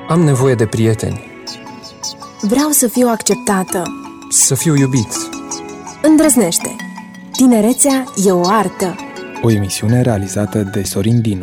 Am nevoie de prieteni. Vreau să fiu acceptată. Să fiu iubit. Îndrăznește. Tinerețea e o artă. O emisiune realizată de Sorin Dinu.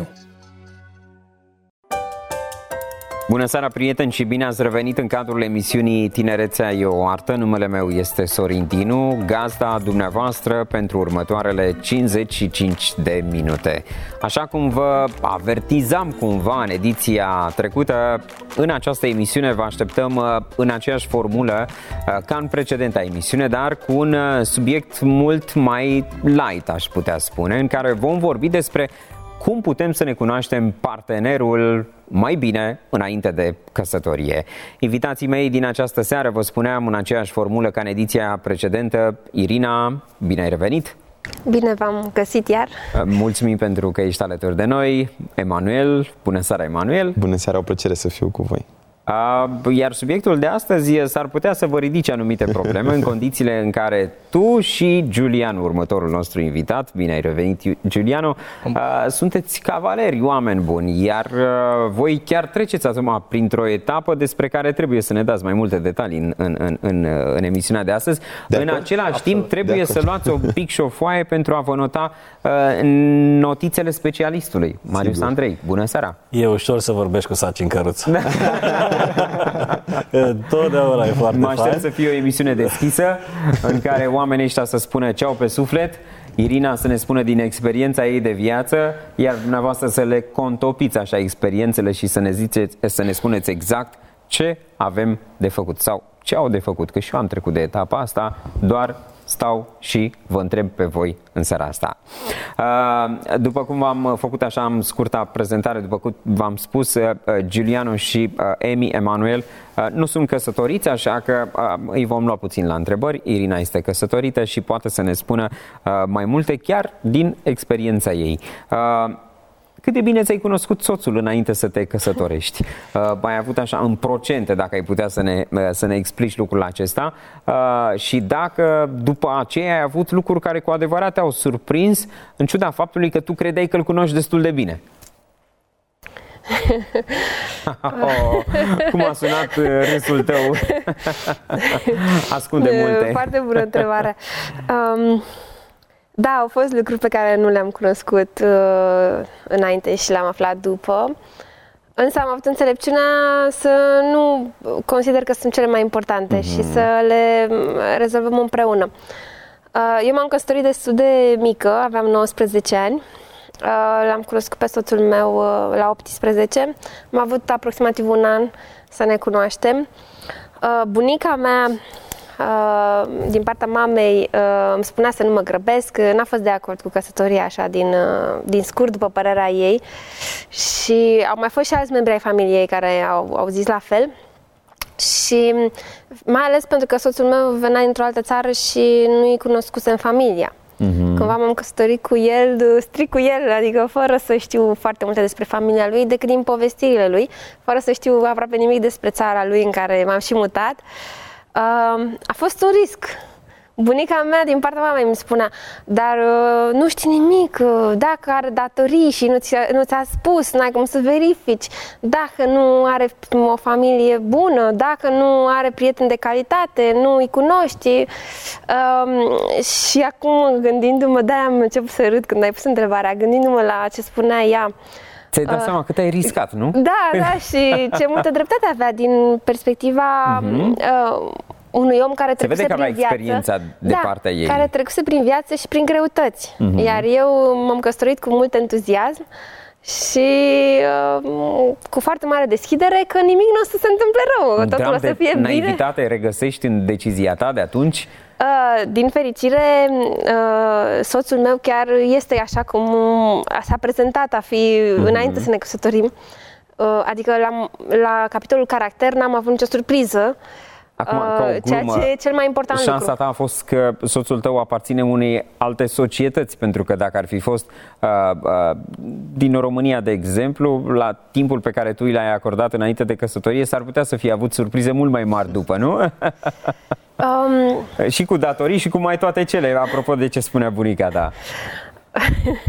Bună seara, prieteni, și bine ați revenit în cadrul emisiunii Tinerețea e o artă. Numele meu este Sorin Dinu, gazda dumneavoastră pentru următoarele 55 de minute. Așa cum vă avertizam cumva în ediția trecută, în această emisiune vă așteptăm în aceeași formulă ca în precedenta emisiune, dar cu un subiect mult mai light, aș putea spune, în care vom vorbi despre cum putem să ne cunoaștem partenerul mai bine înainte de căsătorie. Invitații mei din această seară, vă spuneam, în aceeași formulă ca în ediția precedentă. Irina, bine ai revenit! Bine v-am găsit iar! Mulțumim pentru că ești alături de noi. Emanuel, bună seara, Emanuel! Bună seara, o plăcere să fiu cu voi. Iar subiectul de astăzi s-ar putea să vă ridice anumite probleme în condițiile în care tu și Giuliano, următorul nostru invitat, bine ai revenit, Giuliano, sunteți cavaleri, oameni buni, iar voi chiar treceți acum printr-o etapă despre care trebuie să ne dați mai multe detalii în emisiunea de astăzi. În același timp trebuie să luați un pic și o foaie pentru a vă nota notițele specialistului. Marius Andrei, bună seara! E ușor să vorbești cu saci în căruță. Totdeauna e foarte Mă aștept să fie o emisiune deschisă în care oamenii ăștia să spună ce au pe suflet, Irina să ne spună din experiența ei de viață, iar dumneavoastră să le contopiți așa experiențele și să ne spuneți exact ce avem de făcut sau ce au de făcut, că și eu am trecut de etapa asta, doar stau și vă întreb pe voi în seara asta. După cum v-am făcut așa în scurta prezentare, după cum v-am spus, Giuliano și Emanuel nu sunt căsătoriți, așa că îi vom lua puțin la întrebări. Irina este căsătorită și poate să ne spună mai multe chiar din experiența ei. Cât de bine ți-ai cunoscut soțul înainte să te căsătorești? Ai avut așa în procente, dacă ai putea să ne explici lucrul acesta, și dacă după aceea ai avut lucruri care cu adevărat te-au surprins, în ciuda faptului că tu credeai că îl cunoști destul de bine. Cum a sunat râsul tău? Ascunde multe. Foarte bună întrebare. Da, au fost lucruri pe care nu le-am cunoscut înainte și le-am aflat după. Însă am avut înțelepciunea să nu consider că sunt cele mai importante și să le rezolvăm împreună. Eu m-am căsătorit destul de mică, aveam 19 ani. L-am cunoscut pe soțul meu la 18. Am avut aproximativ un an să ne cunoaștem. Bunica mea, din partea mamei, îmi spunea să nu mă grăbesc, n-a fost de acord cu căsătoria așa din scurt, după părerea ei, și au mai fost și alți membri ai familiei care au zis la fel. Și mai ales pentru că soțul meu venea dintr-o altă țară și nu-i cunoscusem familia. Când m-am căsătorit cu el, strict cu el, adică fără să știu foarte multe despre familia lui, decât din povestirile lui, fără să știu aproape nimic despre țara lui în care m-am și mutat. A fost un risc. Bunica mea din partea mamei îmi spunea, dar nu știi nimic, dacă are datorii și nu ți-a spus, n-ai cum să verifici, dacă nu are o familie bună, dacă nu are prieteni de calitate, nu îi cunoști. Și acum, gândindu-mă, de-aia am început să râd când ai pus întrebarea, gândindu-mă la ce spunea ea. Ți-ai dat seama cât ai riscat, nu? Da, și ce multă dreptate avea din perspectiva unui om care trecuse prin viață. experiența de partea ei. Care trecuse prin viață și prin greutăți. Iar eu m-am căsătorit cu mult entuziasm și cu foarte mare deschidere că nimic nu o să se întâmple rău, totul o să fie bine. Naivitate regăsești în decizia ta de atunci? Din fericire, soțul meu chiar este așa cum s-a prezentat a fi înainte să ne căsătorim. Adică la capitolul caracter n-am avut nicio surpriză. Acum, ca o glumă, ceea ce e cel mai important lucru. Șansa ta a fost că soțul tău aparține unei alte societăți, pentru că dacă ar fi fost din România, de exemplu, la timpul pe care tu l-ai acordat înainte de căsătorie, s-ar putea să fie avut surprize mult mai mari după, nu? Și cu datorii și cu mai toate cele, apropo de ce spunea bunica ta.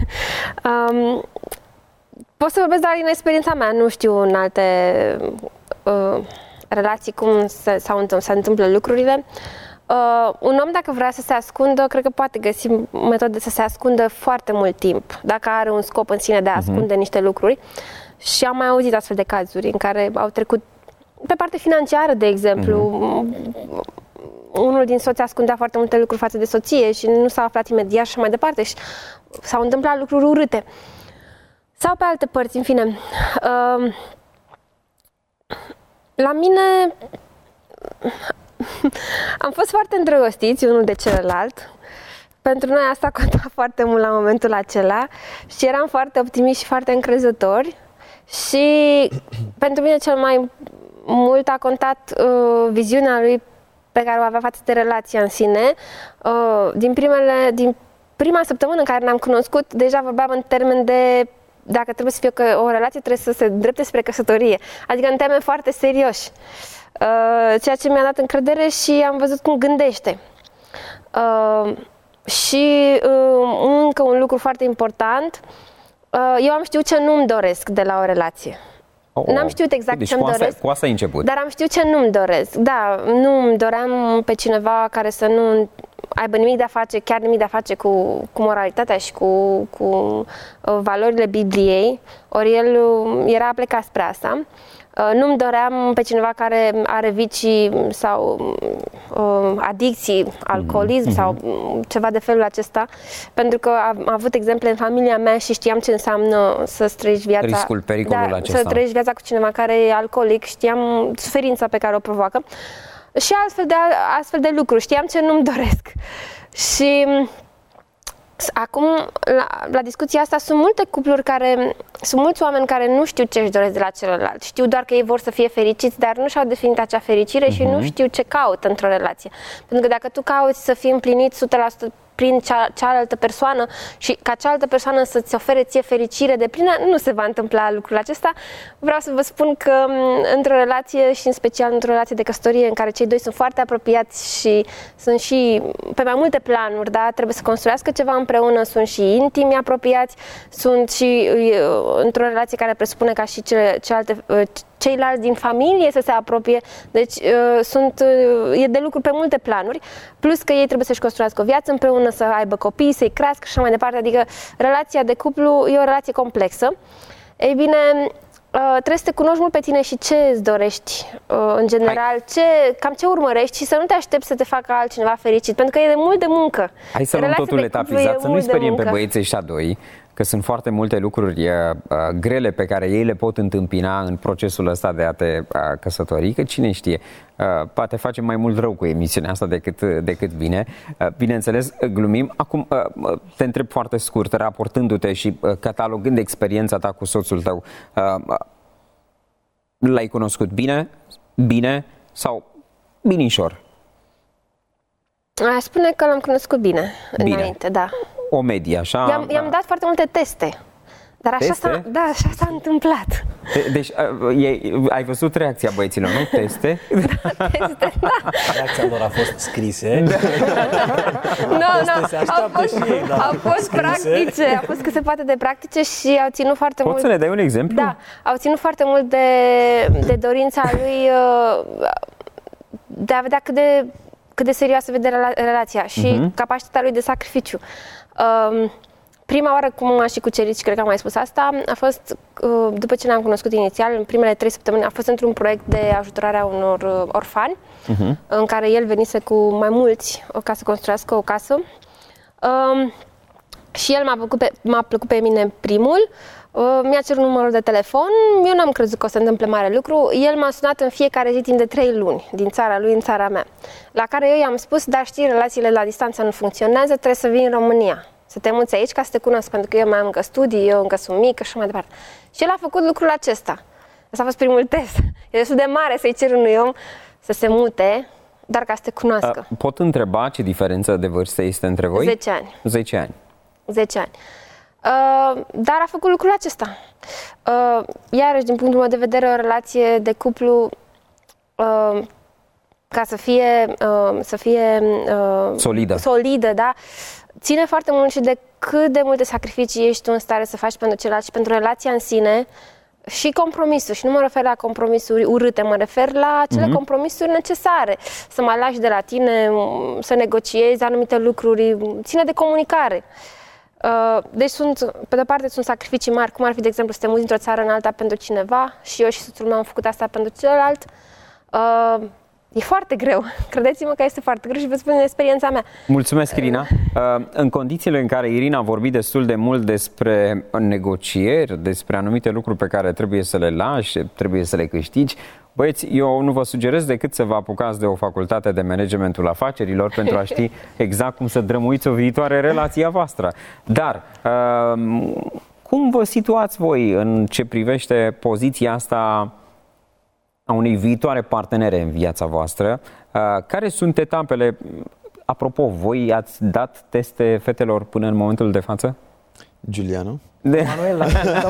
Pot să vorbesc doar din experiența mea, nu știu în alte relații, cum se întâmplă lucrurile. Un om, dacă vrea să se ascundă, cred că poate găsi metode să se ascundă foarte mult timp, dacă are un scop în sine de a ascunde niște lucruri. Și am mai auzit astfel de cazuri în care au trecut pe partea financiară, de exemplu. Unul din soți ascundea foarte multe lucruri față de soție și nu s-a aflat imediat și mai departe și s-au întâmplat lucruri urâte. Sau pe alte părți, în fine. La mine am fost foarte îndrăgostiți unul de celălalt. Pentru noi asta conta foarte mult la momentul acela și eram foarte optimiști și foarte încrezători. Și pentru mine cel mai mult a contat viziunea lui pe care o avea față de relația în sine. Din prima săptămână în care ne-am cunoscut, deja vorbeam în termen de dacă trebuie să fie o relație, trebuie să se îndrepte spre căsătorie. Adică în termeni foarte serioși. Ceea ce mi-a dat încredere și am văzut cum gândește. Și încă un lucru foarte important, eu am știut ce nu-mi doresc de la o relație. N-am știut exact ce-mi doresc, cu asta ai început. Dar am știut ce nu-mi doresc. Da, nu-mi doream pe cineva care să nu aibă nimic de a face, chiar nimic de a face cu moralitatea și cu valorile Bibliei, ori el era plecat spre asta. Nu-mi doream pe cineva care are vicii sau adicții, alcoolism sau ceva de felul acesta, pentru că am avut exemple în familia mea și știam ce înseamnă să trăiești viața. Riscul, pericolul acesta. Să trăiești viața cu cineva care e alcoolic, știam suferința pe care o provoacă și astfel de lucruri, știam ce nu-mi doresc. Și acum, la discuția asta, sunt mulți oameni care nu știu ce își doresc de la celălalt. Știu doar că ei vor să fie fericiți, dar nu și-au definit acea fericire și nu știu ce caută într-o relație. Pentru că dacă tu cauți să fii împlinit 100% prin cealaltă persoană și ca cealaltă persoană să-ți ofere ție fericire de plină, nu se va întâmpla lucrul acesta. Vreau să vă spun că într-o relație și în special într-o relație de căsătorie în care cei doi sunt foarte apropiați și sunt și pe mai multe planuri, da? Trebuie să construiască ceva împreună, sunt și intimi apropiați, sunt și într-o relație care presupune ca și ceilalți din familie să se apropie, deci e de lucru pe multe planuri, plus că ei trebuie să-și construiască o viață împreună, să aibă copii, să-i crească și așa mai departe, adică relația de cuplu e o relație complexă. Ei bine, trebuie să te cunoști mult pe tine și ce îți dorești în general, cam ce urmărești și să nu te aștepți să te facă altcineva fericit, pentru că e de mult de muncă. Hai să luăm totul etapizat, să nu-i speriem pe băieții ăștia doi, că sunt foarte multe lucruri grele pe care ei le pot întâmpina în procesul ăsta de a te căsători, că cine știe, poate face mai mult rău cu emisiunea asta decât bine. Bineînțeles, glumim. Acum te întreb foarte scurt, raportându-te și catalogând experiența ta cu soțul tău, l-ai cunoscut bine sau binișor? Aș spune că l-am cunoscut bine înainte, da. O medie, așa? I-am dat foarte multe teste. Dar așa s-a întâmplat. Deci ai văzut reacția băieților, nu? Teste? Teste, da. Reacția lor a fost scrise. Au fost practice, au fost cât se poate de practice și au ținut foarte mult. Poți să ne dai un exemplu? Da, au ținut foarte mult de dorința lui de a vedea cât de serioasă vede relația și capacitatea lui de sacrificiu. Prima oară cum m-a și cucerit și cred că am mai spus asta, a fost după ce ne-am cunoscut inițial, în primele 3 săptămâni, a fost într-un proiect de ajutorare a unor orfani, în care el venise cu mai mulți ca să construiască o casă. Și el m-a plăcut pe mine primul, mi-a cerut numărul de telefon, eu n-am crezut că o să întâmple mare lucru, el m-a sunat în fiecare zi timp de 3 luni, din țara lui în țara mea, la care eu i-am spus, dar știi, relațiile la distanță nu funcționează, trebuie să vii în România, să te muți aici ca să te cunosc, pentru că eu mai am încă studii, eu încă sunt mică și așa mai departe. Și el a făcut lucrul acesta. Asta a fost primul test. E destul de mare să-i cer unui om să se mute, dar ca să te cunoască. Pot întreba ce diferență de vârstă este între voi? 10 ani. 10 ani. 10 ani. Dar a făcut lucrul acesta. Iarăși, din punctul meu de vedere, o relație de cuplu ca să fie solidă, da? Ține foarte mult și de cât de multe sacrificii ești tu în stare să faci pentru celălalt și pentru relația în sine și compromisuri. Și nu mă refer la compromisuri urâte, mă refer la acele compromisuri necesare. Să mai lași de la tine, să negociezi anumite lucruri, ține de comunicare. Deci pe de parte sunt sacrificii mari, cum ar fi, de exemplu, să te muți dintr-o țară în alta pentru cineva, și eu și soțul meu am făcut asta pentru celălalt. E foarte greu, credeți-mă că este foarte greu și vă spun din experiența mea. Mulțumesc, Irina. În condițiile în care Irina a vorbit destul de mult despre negocieri, despre anumite lucruri pe care trebuie să le lași, trebuie să le câștigi, băieți, eu nu vă sugerez decât să vă apucați de o facultate de managementul afacerilor pentru a ști exact cum să drămuiți o viitoare relație a voastră. Dar cum vă situați voi în ce privește poziția asta a unei viitoare partenere în viața voastră? Care sunt etapele? Apropo, voi ați dat teste fetelor până în momentul de față? Giuliano? Manuela,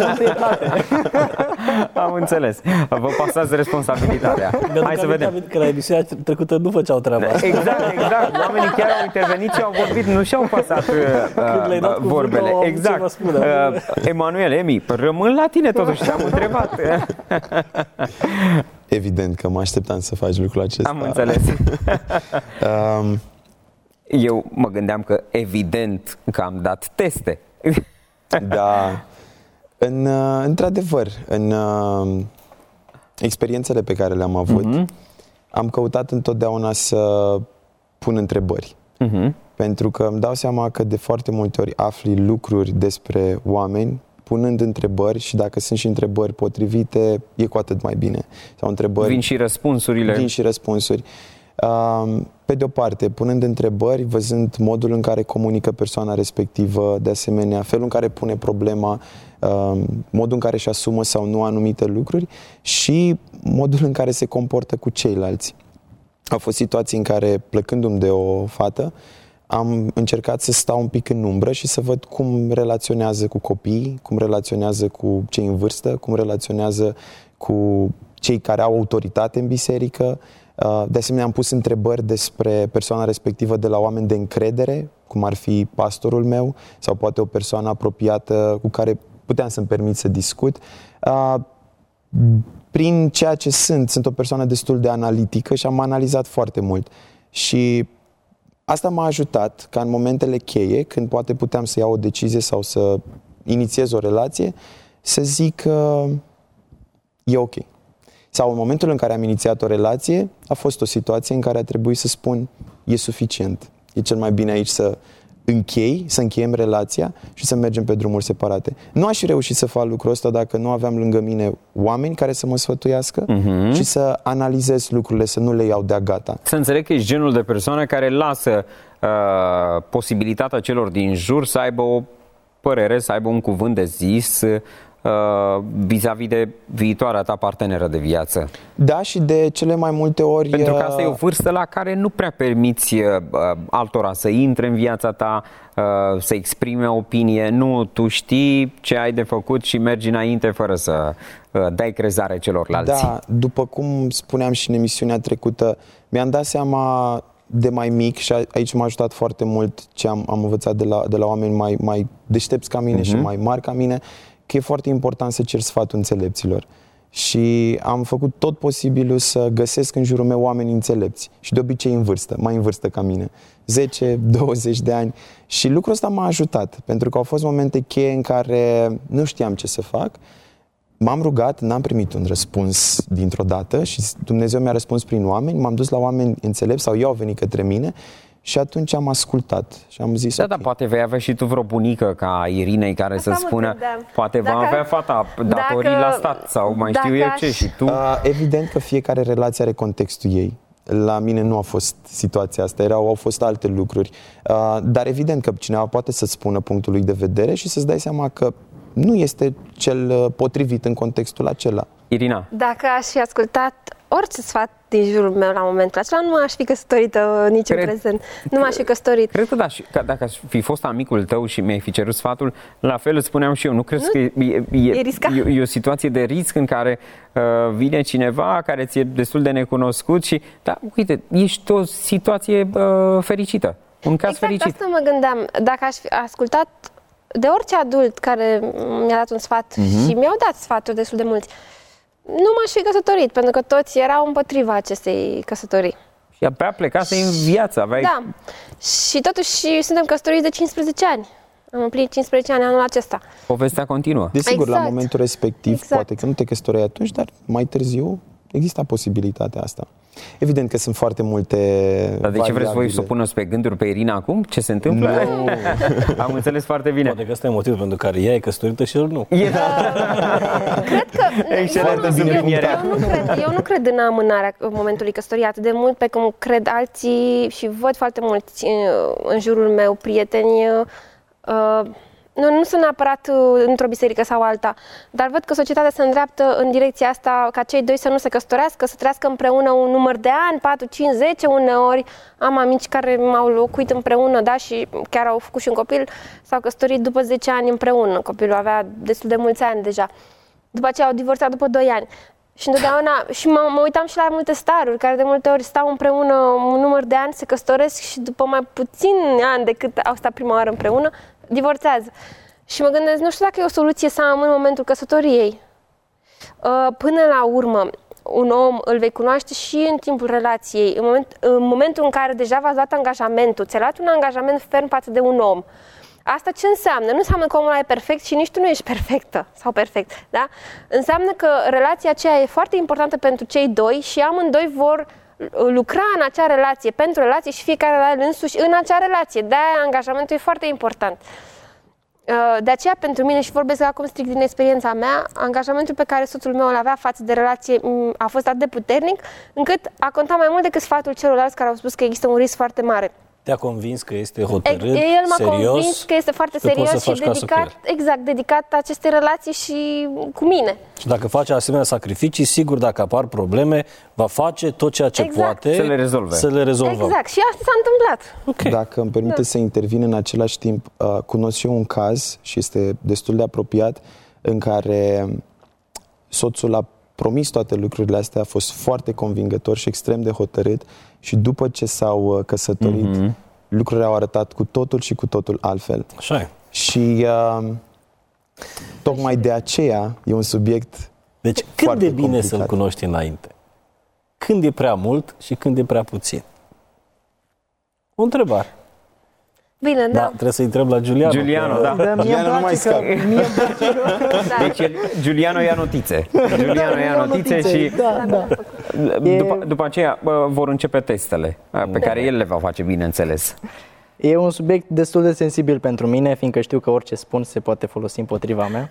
am înțeles. Vă pasați responsabilitatea. Hai să vedem. Că la emisiunea trecută nu făceau treaba. Exact. Oamenii chiar au intervenit și au vorbit, nu și-au pasat vorbele. Exact. Emanuel, Emi, rămân la tine totuși, te-am întrebat. Evident că mă așteptam să faci lucrul acesta. Am înțeles. Eu mă gândeam că evident că am dat teste. Da, într-adevăr, în experiențele pe care le-am avut, am căutat întotdeauna să pun întrebări. Pentru că îmi dau seama că de foarte multe ori afli lucruri despre oameni punând întrebări, și dacă sunt și întrebări potrivite, e cu atât mai bine. Sau întrebări, vin și răspunsurile. Vin și răspunsuri. Pe de o parte, punând întrebări, văzând modul în care comunică persoana respectivă, de asemenea, felul în care pune problema, modul în care își asumă sau nu anumite lucruri și modul în care se comportă cu ceilalți. Au fost situații în care, plecându-mi de o fată, am încercat să stau un pic în umbră și să văd cum relaționează cu copiii, cum relaționează cu cei în vârstă, cum relaționează cu cei care au autoritate în biserică. De asemenea, am pus întrebări despre persoana respectivă de la oameni de încredere, cum ar fi pastorul meu sau poate o persoană apropiată cu care puteam să-mi permit să discut. Prin ceea ce sunt o persoană destul de analitică și am analizat foarte mult. Și asta m-a ajutat ca în momentele cheie, când poate puteam să iau o decizie sau să inițiez o relație, să zic că e ok. Sau în momentul în care am inițiat o relație, a fost o situație în care a trebuit să spun e suficient. E cel mai bine aici să încheiem relația și să mergem pe drumuri separate. Nu aș fi reușit să fac lucrul ăsta dacă nu aveam lângă mine oameni care să mă sfătuiască și să analizez lucrurile, să nu le iau de-a gata. Să înțeleg că ești genul de persoană care lasă posibilitatea celor din jur să aibă o părere, să aibă un cuvânt de zis vis-a-vis de viitoarea ta parteneră de viață. Da, și de cele mai multe ori... Pentru că asta e o vârstă la care nu prea permiți altora să intre în viața ta, să exprime opinie. Nu, tu știi ce ai de făcut și mergi înainte fără să dai crezare celorlalți. Da, după cum spuneam și în emisiunea trecută, mi-am dat seama de mai mic, și aici m-a ajutat foarte mult ce am învățat de la oameni mai deștepți ca mine și mai mari ca mine, că e foarte important să cer sfatul înțelepților. Și am făcut tot posibilul să găsesc în jurul meu oameni înțelepți. Și de obicei în vârstă, mai în vârstă ca mine. 10-20 de ani. Și lucrul ăsta m-a ajutat, pentru că au fost momente cheie în care nu știam ce să fac. M-am rugat, n-am primit un răspuns dintr-o dată și Dumnezeu mi-a răspuns prin oameni. M-am dus la oameni înțelepți sau ei au venit către mine. Și atunci am ascultat și am zis... Da, okay. Dar poate vei avea și tu vreo bunică ca Irinei care asta să spună, poate va avea fata datorii la stat sau mai știu eu ce și tu... Evident că fiecare relație are contextul ei. La mine nu a fost situația asta, au fost alte lucruri. Dar evident că cineva poate să-ți spună punctul lui de vedere și să-ți dai seama că nu este cel potrivit în contextul acela. Irina? Dacă aș fi ascultat orice sfat din jurul meu la momentul acela, nu m-aș fi căsătorită nici în prezent. Nu m-aș fi căsătorit. Cred că dacă aș fi fost amicul tău și mi-ai fi cerut sfatul, la fel îți spuneam și eu. Nu crezi că e o situație de risc în care vine cineva care ți-e destul de necunoscut și, da, uite, ești o situație fericită. Un caz fericit. Asta mă gândeam. Dacă aș fi ascultat de orice adult care mi-a dat un sfat și mi-au dat sfaturi destul de mulți, nu m-aș fi căsătorit, pentru că toți erau împotriva acestei căsătorii. Și abia plecase în viață. Aveai... Da. Și totuși suntem căsătoriți de 15 ani. Am împlinit 15 ani anul acesta. Povestea continuă. Desigur, Exact. la momentul respectiv, Exact. poate că nu te căsătoreai atunci, dar mai târziu exista posibilitatea asta. Evident că sunt foarte multe Dar de ce vreți voi variabile. să o puneți pe gânduri pe Irina acum? Ce se întâmplă? Am înțeles foarte bine. Poate că ăsta e motivul pentru care ea e căsătorită și el nu. Cred că Excelentă subliniere. eu nu cred în amânarea momentului căsătoriei atât de mult pe cum cred alții și văd foarte mulți în jurul meu, prieteni. Nu sunt neapărat într-o biserică sau alta, dar văd că societatea se îndreaptă în direcția asta ca cei doi să nu se căsătorească, să trăiască împreună un număr de ani, 4, 5, 10 uneori. Am amici care m-au locuit împreună, da, și chiar au făcut și un copil, s-au căsătorit după 10 ani împreună. Copilul avea destul de mulți ani deja. După aceea au divorțat după 2 ani. Și întotdeauna, și mă uitam și la multe staruri care de multe ori stau împreună un număr de ani, se căsătoresc și după mai puțini ani decât au stat prima oară împreună, divorțează. Și mă gândesc, nu știu dacă e o soluție să amân momentul căsătoriei. Până la urmă, un om îl vei cunoaște și în timpul relației, în momentul în care deja v-ați luat angajamentul, ți-ai luat un angajament ferm față de un om. Asta ce înseamnă? Nu înseamnă că omul ăla e perfect și nici tu nu ești perfectă sau perfect, da? Înseamnă că relația aceea e foarte importantă pentru cei doi și amândoi vor lucra în acea relație, pentru relație și fiecare la el însuși în acea relație. De-aia angajamentul e foarte important. De aceea, pentru mine, și vorbesc acum strict din experiența mea, angajamentul pe care soțul meu îl avea față de relație a fost atât de puternic, încât a contat mai mult decât sfatul celorlalți care au spus că există un risc foarte mare. Te-a convins că este hotărât, El m-a serios, convins că este foarte să poți serios să și faci casă cu dedicat, el. exact, dedicat acestei relații și cu mine. Și dacă face asemenea sacrificii, sigur, dacă apar probleme, va face tot ceea ce Exact. poate Să le rezolve. Să le rezolvăm. Exact, și asta s-a întâmplat. Okay. Dacă îmi permite să intervin în același timp, cunosc și eu un caz și este destul de apropiat în care soțul a promis toate lucrurile astea, a fost foarte convingător și extrem de hotărât și după ce s-au căsătorit, lucrurile au arătat cu totul și cu totul altfel. Așa e. Și tocmai de aceea e un subiect Deci cât foarte de bine complicat. să-l cunoști înainte? Când e prea mult și când e prea puțin? O întrebare. Bine, Da, da. trebuie să-i întreb la Giuliano. Giuliano, da. Giuliano nu mai scap. Deci Giuliano ia notițe. Giuliano ia notițe și după aceea vor începe testele pe care el le va face, bineînțeles. E un subiect destul de sensibil pentru mine, fiindcă știu că orice spun se poate folosi împotriva mea.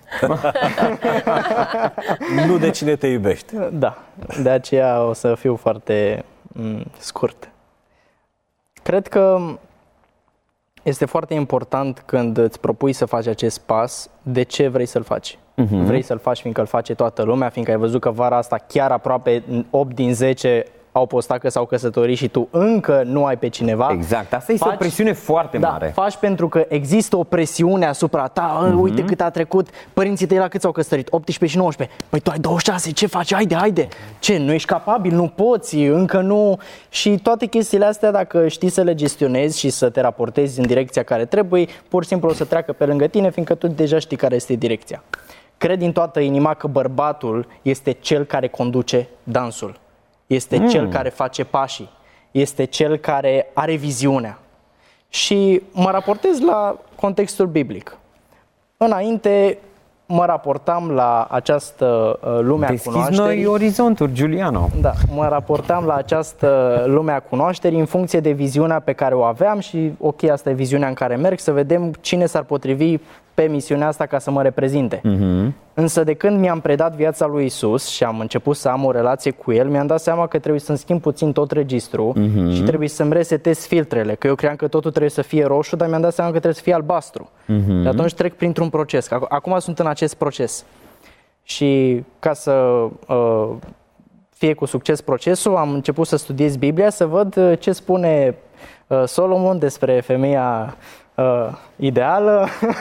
Nu de cine te iubește. Da, de aceea o să fiu foarte scurt. Cred că este foarte important când îți propui să faci acest pas, de ce vrei să-l faci. Vrei să-l faci fiindcă îl face toată lumea, fiindcă ai văzut că vara asta chiar aproape 8 din 10 au postat că s-au căsătorit și tu încă nu ai pe cineva. Exact, asta este o presiune foarte mare. Faci pentru că există o presiune asupra ta. Uite cât a trecut, părinții tăi la cât s-au căsătorit? 18 și 19. Păi tu ai 26, ce faci? Haide. Ce, nu ești capabil? Nu poți? Încă nu. Și toate chestiile astea, dacă știi să le gestionezi și să te raportezi în direcția care trebuie, pur și simplu o să treacă pe lângă tine, fiindcă tu deja știi care este direcția. Cred din toată inima că bărbatul este cel care conduce dansul. Este cel care face pașii, este cel care are viziunea. Și mă raportez la contextul biblic. Înainte mă raportam la această lume a cunoașterii. Deschizi noi orizonturi, Giuliano. Da, mă raportam la această lume a cunoașterii în funcție de viziunea pe care o aveam și ok, asta e viziunea în care merg, să vedem cine s-ar potrivi pe misiunea asta ca să mă reprezinte. Însă de când mi-am predat viața lui Isus și am început să am o relație cu El, mi-am dat seama că trebuie să-mi schimb puțin tot registrul și trebuie să-mi resetez filtrele, că eu cream că totul trebuie să fie roșu, dar mi-am dat seama că trebuie să fie albastru. Și atunci trec printr-un proces. Acum sunt în acest proces. Și ca să fie cu succes procesul, am început să studiez Biblia, să văd ce spune Solomon despre femeia ideală,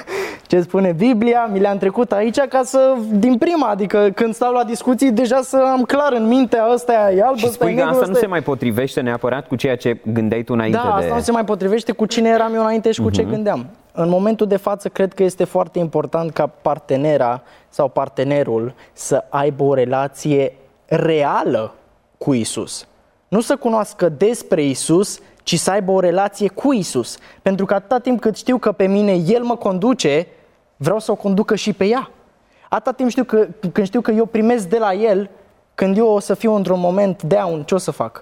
ce spune Biblia, mi le-am trecut aici ca să, din prima, adică când stau la discuții, deja să am clar în minte, ăsta e alb, Și ăsta e spui că negru, asta nu se mai potrivește neapărat cu ceea ce gândeai tu înainte Da, asta nu se mai potrivește cu cine eram eu înainte și cu ce gândeam. În momentul de față, cred că este foarte important ca partenera sau partenerul să aibă o relație reală cu Isus. Nu să cunoască despre Isus, ci să aibă o relație cu Isus. Pentru că atâta timp cât știu că pe mine El mă conduce, vreau să o conducă și pe ea. Atâta timp când știu că eu primesc de la El, când eu o să fiu într-un moment down, ce o să fac?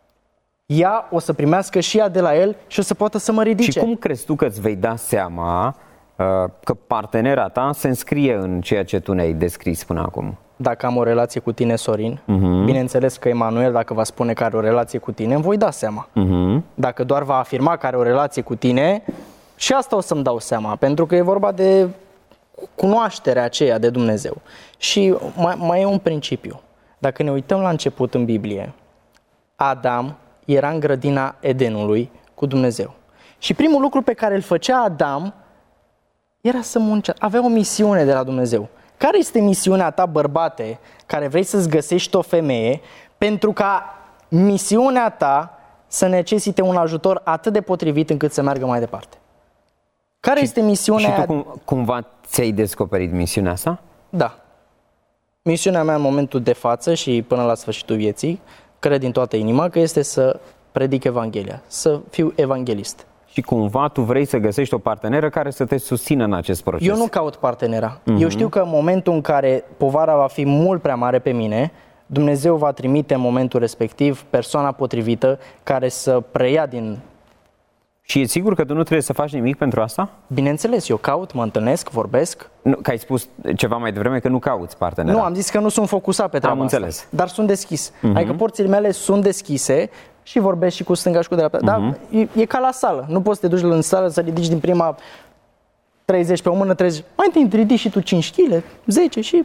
Ea o să primească și ea de la El și o să poată să mă ridice. Și cum crezi tu că îți vei da seama că partenera ta se înscrie în ceea ce tu ne-ai descris până acum? Dacă am o relație cu tine, Sorin, bineînțeles că Emanuel, dacă va spune că are o relație cu tine, îmi voi da seama. Dacă doar va afirma că are o relație cu tine, și asta o să-mi dau seama, pentru că e vorba de cunoașterea aceea de Dumnezeu. Și mai e un principiu. Dacă ne uităm la început în Biblie, Adam era în grădina Edenului cu Dumnezeu. Și primul lucru pe care îl făcea Adam era să muncească. Avea o misiune de la Dumnezeu. Care este misiunea ta, bărbate, care vrei să-ți găsești o femeie, pentru ca misiunea ta să necesite un ajutor atât de potrivit încât să meargă mai departe? Care este misiunea? Și tu cumva ți-ai descoperit misiunea asta? Da. Misiunea mea în momentul de față și până la sfârșitul vieții, cred din toată inima că este să predic Evanghelia, să fiu evanghelist. Și cumva tu vrei să găsești o parteneră care să te susțină în acest proces. Eu nu caut partenera. Eu știu că în momentul în care povara va fi mult prea mare pe mine, Dumnezeu va trimite în momentul respectiv persoana potrivită care să preia din... Și e sigur că tu nu trebuie să faci nimic pentru asta? Bineînțeles, eu caut, mă întâlnesc, vorbesc. Nu, că ai spus ceva mai devreme că nu cauți partenera. Nu, am zis că nu sunt focusat pe treaba asta. înțeles. Dar sunt deschis. Adică porțile mele sunt deschise și vorbesc și cu stânga și cu dreapta. Dar e ca la sală. Nu poți să te duci în sală să ridici din prima 30 pe o mână, 30. Mai întâi ridici și tu 5 kg, 10 și...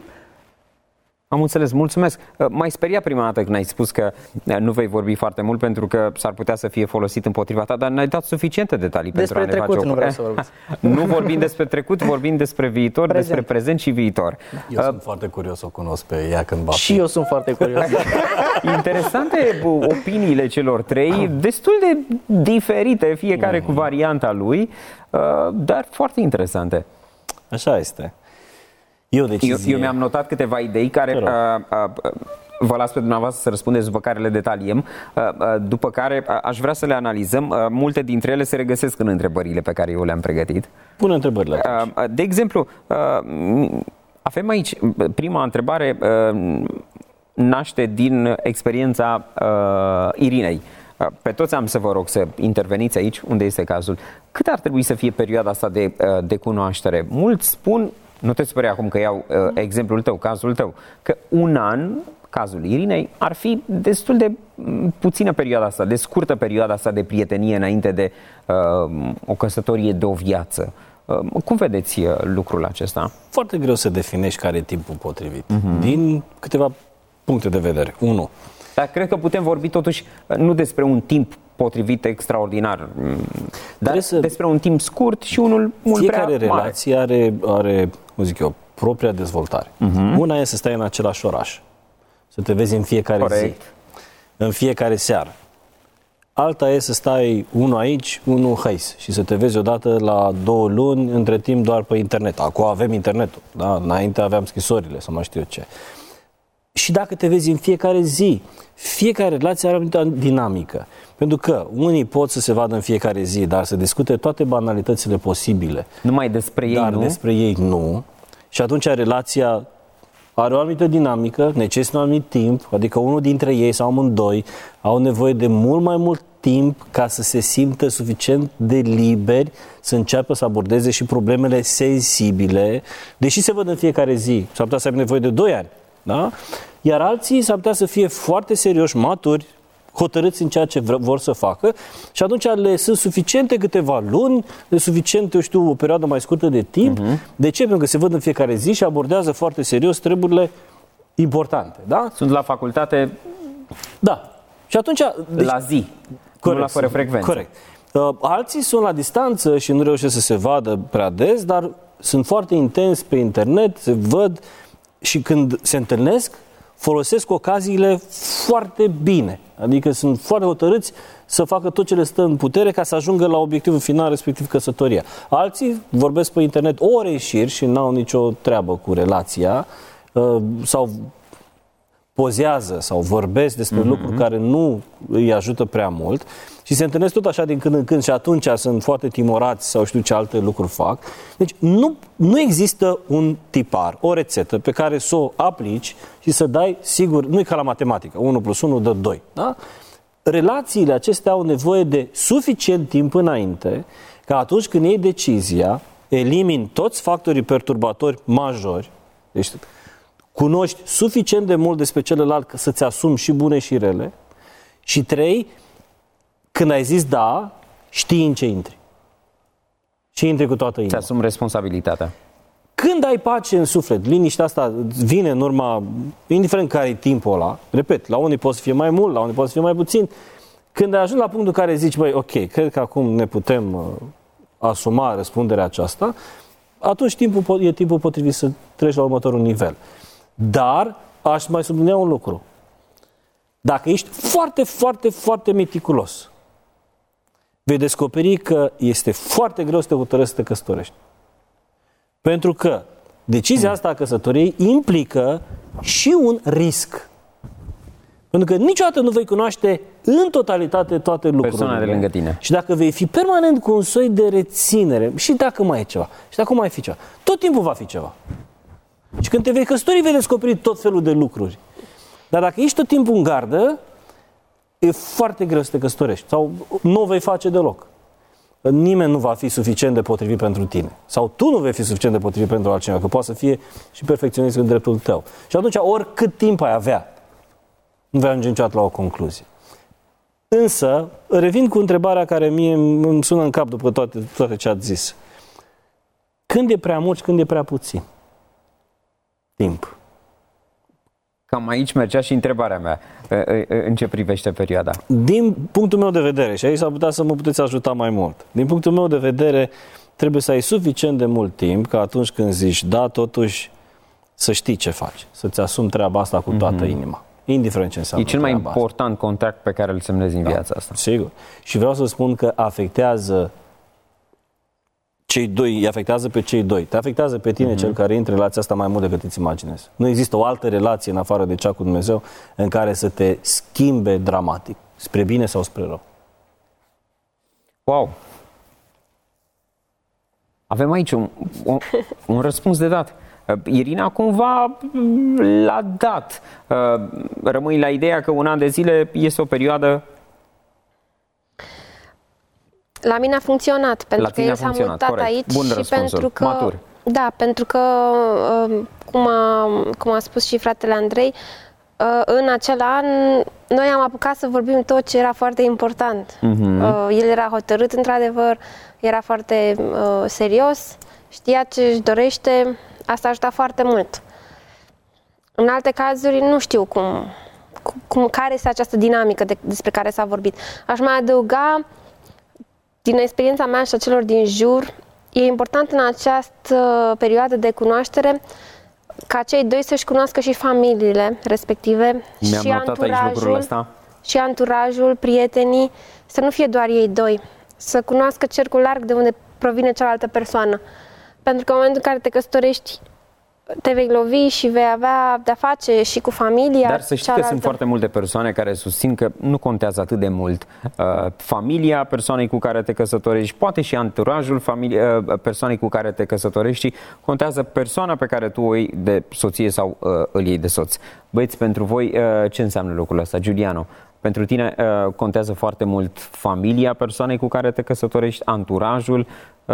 Am înțeles, mulțumesc. M-ai speriat prima dată când ai spus că nu vei vorbi foarte mult pentru că s-ar putea să fie folosit împotriva ta, dar ne-ai dat suficiente detalii pentru a ne face o... nu vreau să vorbesc. Nu vorbim despre trecut, vorbim despre viitor, despre prezent și viitor. Eu sunt foarte curios să o cunosc pe ea când va fi. Și eu sunt foarte curios. Interesante opiniile celor trei, destul de diferite, fiecare cu varianta lui, dar foarte interesante. Așa este. Eu mi-am notat câteva idei care vă las pe dumneavoastră să răspundeți, după care le detaliem, după care aș vrea să le analizăm. Multe dintre ele se regăsesc în întrebările pe care eu le-am pregătit. Pune întrebările. De exemplu, avem aici, prima întrebare naște din experiența Irinei. Pe toți am să vă rog să interveniți aici, unde este cazul. Cât ar trebui să fie perioada asta de cunoaștere? Mulți spun, nu te speri acum că iau exemplul tău, cazul tău, că un an, cazul Irinei, ar fi destul de puțină perioada asta, de scurtă perioada asta de prietenie înainte de o căsătorie de o viață. Cum vedeți lucrul acesta? Foarte greu să definești care e timpul potrivit. Din câteva puncte de vedere. 1. Dar cred că putem vorbi totuși nu despre un timp potrivit extraordinar, dar despre un timp scurt și unul mult prea mare. Fiecare relație are, cum zic eu, propria dezvoltare. Una e să stai în același oraș, să te vezi în fiecare zi, în fiecare seară. Alta e să stai unul aici, unul hais și să te vezi odată la 2 luni, între timp doar pe internet. Acum avem internetul, da? Înainte aveam scrisorile, să mai știu eu ce. Și dacă te vezi în fiecare zi, fiecare relație are o dinamică. Pentru că unii pot să se vadă în fiecare zi, dar să discute toate banalitățile posibile. Numai despre ei, dar nu? despre ei nu. Și atunci relația are o anumită dinamică, necesită un anumit timp, adică unul dintre ei sau amândoi au nevoie de mult mai mult timp ca să se simtă suficient de liberi să înceapă să abordeze și problemele sensibile, deși se văd în fiecare zi. S-ar putea să aibă nevoie de 2 ani. Da? Iar alții s-ar putea să fie foarte serioși, maturi, hotărâți în ceea ce vor să facă și atunci le sunt suficiente câteva luni, le suficiente, eu știu, o perioadă mai scurtă de timp. De ce? Pentru că se văd în fiecare zi și abordează foarte serios treburile importante. Da? Sunt la facultate. Da. Și atunci... La zi. Corect, nu la fără frecvență. Corect. Alții sunt la distanță și nu reușesc să se vadă prea des, dar sunt foarte intensi pe internet, se văd și când se întâlnesc, folosesc ocaziile foarte bine. Adică sunt foarte hotărâți să facă tot ce le stă în putere ca să ajungă la obiectivul final, respectiv căsătoria. Alții vorbesc pe internet ore șir și n-au nicio treabă cu relația sau pozează sau vorbesc despre lucruri care nu îi ajută prea mult și se întâlnesc tot așa din când în când și atunci sunt foarte timorați sau știu ce alte lucruri fac. Deci nu există un tipar, o rețetă pe care să o aplici și să dai, sigur, nu e ca la matematică, 1 + 1 dă 2. Da? Relațiile acestea au nevoie de suficient timp înainte ca atunci când iei decizia, elimini toți factorii perturbatori majori, deci cunoști suficient de mult despre celălalt ca să-ți asumi și bune și rele. Și 3, când ai zis da, știi în ce intri. Și intri cu toată inima. Ți asumi responsabilitatea. Când ai pace în suflet, liniștea asta vine în urma, indiferent care e timpul ăla, repet, la unii poate să fie mai mult, la unii poate să fie mai puțin, când ai ajuns la punctul în care zici, băi, ok, cred că acum ne putem asuma răspunderea aceasta, atunci e timpul potrivit să treci la următorul nivel. Dar aș mai sublinia un lucru. Dacă ești foarte, foarte, foarte meticulos, vei descoperi că este foarte greu să te hotărăști să te căsătorești. Pentru că decizia asta a căsătoriei implică și un risc. Pentru că niciodată nu vei cunoaște în totalitate toate lucrurile. Persoana de lângă tine. Și dacă vei fi permanent cu un soi de reținere, și dacă mai e ceva, și dacă mai fi ceva, tot timpul va fi ceva. Și când te vei căsători, vei descoperi tot felul de lucruri. Dar dacă ești tot timpul în gardă, e foarte greu să te căsătorești. Sau nu o vei face deloc. Nimeni nu va fi suficient de potrivit pentru tine. Sau tu nu vei fi suficient de potrivit pentru altcineva, că poate să fie și perfecționist în dreptul tău. Și atunci, oricât timp ai avea, nu vei ajunge niciodată la o concluzie. Însă, revin cu întrebarea care mie îmi sună în cap după toate ce ați zis. Când e prea mult și când e prea puțin timp? Cam aici mergea și întrebarea mea în ce privește perioada. Din punctul meu de vedere, și aici s-ar putea să mă puteți ajuta mai mult, din punctul meu de vedere, trebuie să ai suficient de mult timp ca atunci când zici da, totuși să știi ce faci, să-ți asumi treaba asta cu toată inima, indiferent ce înseamnă. E cel mai important asta. contract pe care îl semnezi în viața asta. Sigur. Și vreau să spun că afectează cei doi, îi afectează pe cei doi. Te afectează pe tine, cel care intră în relația asta mai mult decât îți imaginezi. Nu există o altă relație în afară de cea cu Dumnezeu în care să te schimbe dramatic, spre bine sau spre rău. Wow! Avem aici un răspuns de dat. Irina cumva l-a dat. Rămâi la ideea că un an de zile este o perioadă. La mine a funcționat, pentru că el s-a mutat corect. aici. Bun și răspunsul. pentru că, matur. Da, pentru că, cum a spus și fratele Andrei, în acel an noi am apucat să vorbim tot ce era foarte important. El era hotărât, într-adevăr, era foarte serios, știa ce își dorește, asta ajuta foarte mult. În alte cazuri nu știu care este această dinamică despre care s-a vorbit. Aș mai adăuga, din experiența mea și a celor din jur, e important în această perioadă de cunoaștere ca cei doi să-și cunoască și familiile respective și anturajul, prietenii, să nu fie doar ei doi, să cunoască cercul larg de unde provine cealaltă persoană. Pentru că în momentul în care te căsătorești, te vei lovi și vei avea de-a face și cu familia. Dar să știi că sunt foarte multe persoane care susțin că nu contează atât de mult familia persoanei cu care te căsătorești, poate și anturajul persoanei cu care te căsătorești, contează persoana pe care tu o iei de soție sau îl iei de soț. Băieți, pentru voi ce înseamnă lucrul ăsta? Giuliano, pentru tine contează foarte mult familia persoanei cu care te căsătorești, anturajul?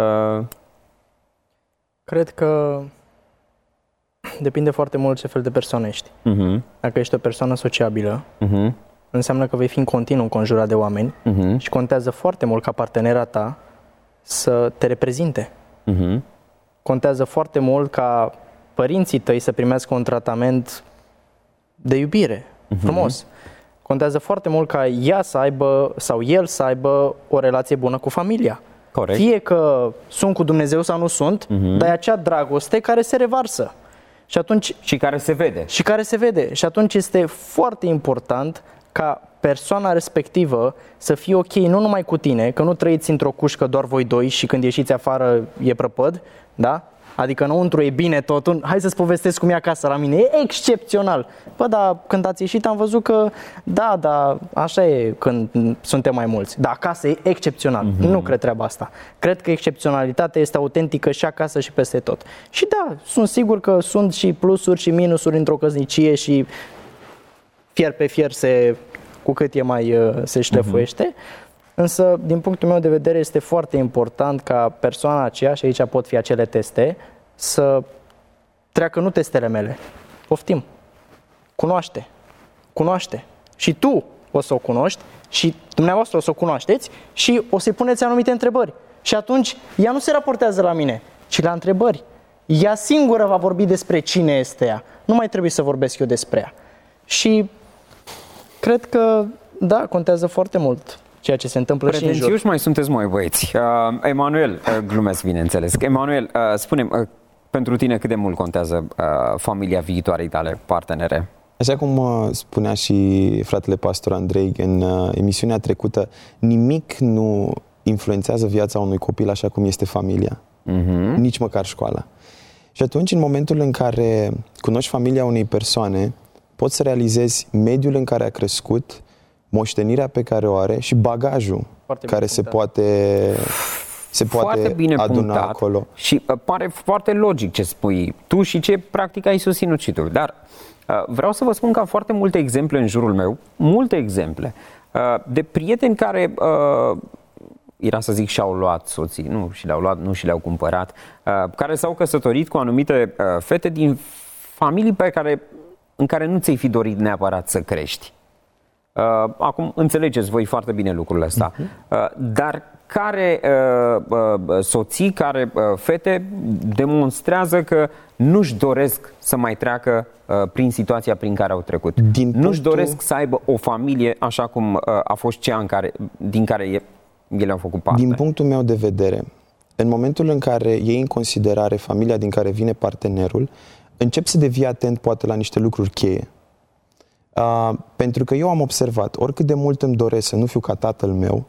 Cred că depinde foarte mult ce fel de persoană ești. Dacă ești o persoană sociabilă, înseamnă că vei fi în continuu înconjurat de oameni și contează foarte mult ca partenera ta să te reprezinte. Contează foarte mult ca părinții tăi să primească un tratament de iubire, frumos. Contează foarte mult ca ea să aibă sau el să aibă o relație bună cu familia. Corect. Fie că sunt cu Dumnezeu sau nu sunt, dar e acea dragoste care se revarsă. Și atunci Și care se vede. și care se vede. Și atunci este foarte important ca persoana respectivă să fie ok nu numai cu tine, că nu trăiți într-o cușcă doar voi doi și când ieșiți afară e prăpăd, da? Adică înăuntru e bine totul. Hai să-ți povestesc cum e acasă la mine. E excepțional. Bă, dar când ați ieșit am văzut că da, așa e când suntem mai mulți. Dar acasă e excepțional. Nu cred treaba asta. Cred că excepționalitatea este autentică și acasă și peste tot. Și da, sunt sigur că sunt și plusuri și minusuri într-o căsnicie și fier pe fier cu cât e mai se șlefuiește. Însă, din punctul meu de vedere, este foarte important ca persoana aceea, și aici pot fi acele teste, să treacă nu testele mele. Poftim. Cunoaște. Și tu o să o cunoști și dumneavoastră o să o cunoașteți și o să-i puneți anumite întrebări. Și atunci, ea nu se raportează la mine, ci la întrebări. Ea singură va vorbi despre cine este ea. Nu mai trebuie să vorbesc eu despre ea. Și cred că, da, contează foarte mult ceea ce se întâmplă și în jur. Pretențioși mai sunteți, mai băieți. Emanuel, glumesc bineînțeles. Emanuel, spune-mi, pentru tine cât de mult contează familia viitoarei tale partenere? Așa cum spunea și fratele pastor Andrei în emisiunea trecută, nimic nu influențează viața unui copil așa cum este familia. Nici măcar școala. Și atunci, în momentul în care cunoști familia unei persoane, poți să realizezi mediul în care a crescut, moștenirea pe care o are și bagajul care se poate bine aduna punctat. acolo. Și pare foarte logic ce spui tu și ce practic ai susținut și tu. Dar vreau să vă spun că am foarte multe exemple în jurul meu, multe exemple de prieteni care era să zic și-au luat soții, nu și le-au luat, nu și le-au cumpărat, care s-au căsătorit cu anumite fete din familii în care nu ți-ai fi dorit neapărat să crești. Acum înțelegeți voi foarte bine lucrul ăsta, dar care soții, care fete demonstrează că nu-și doresc să mai treacă prin situația prin care au trecut. Nu-și doresc să aibă o familie așa cum a fost cea din care ele au făcut parte. Din punctul meu de vedere, în momentul în care iei în considerare familia din care vine partenerul, încep să devii atent poate la niște lucruri cheie. Pentru că eu am observat, oricât de mult îmi doresc să nu fiu ca tatăl meu,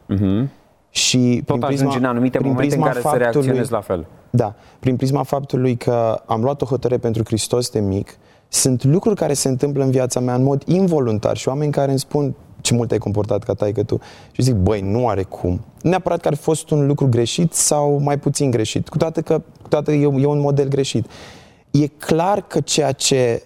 și tot ajungi în anumite momente în care să reacționezi la fel. Da, prin prisma faptului că am luat o hotărâre pentru Hristos de mic, sunt lucruri care se întâmplă în viața mea în mod involuntar și oameni care îmi spun: ce mult ai comportat ca taică-tu. Și zic: băi, nu are cum. Neapărat că ar fi fost un lucru greșit sau mai puțin greșit, cu toate că e un model greșit. E clar că ceea ce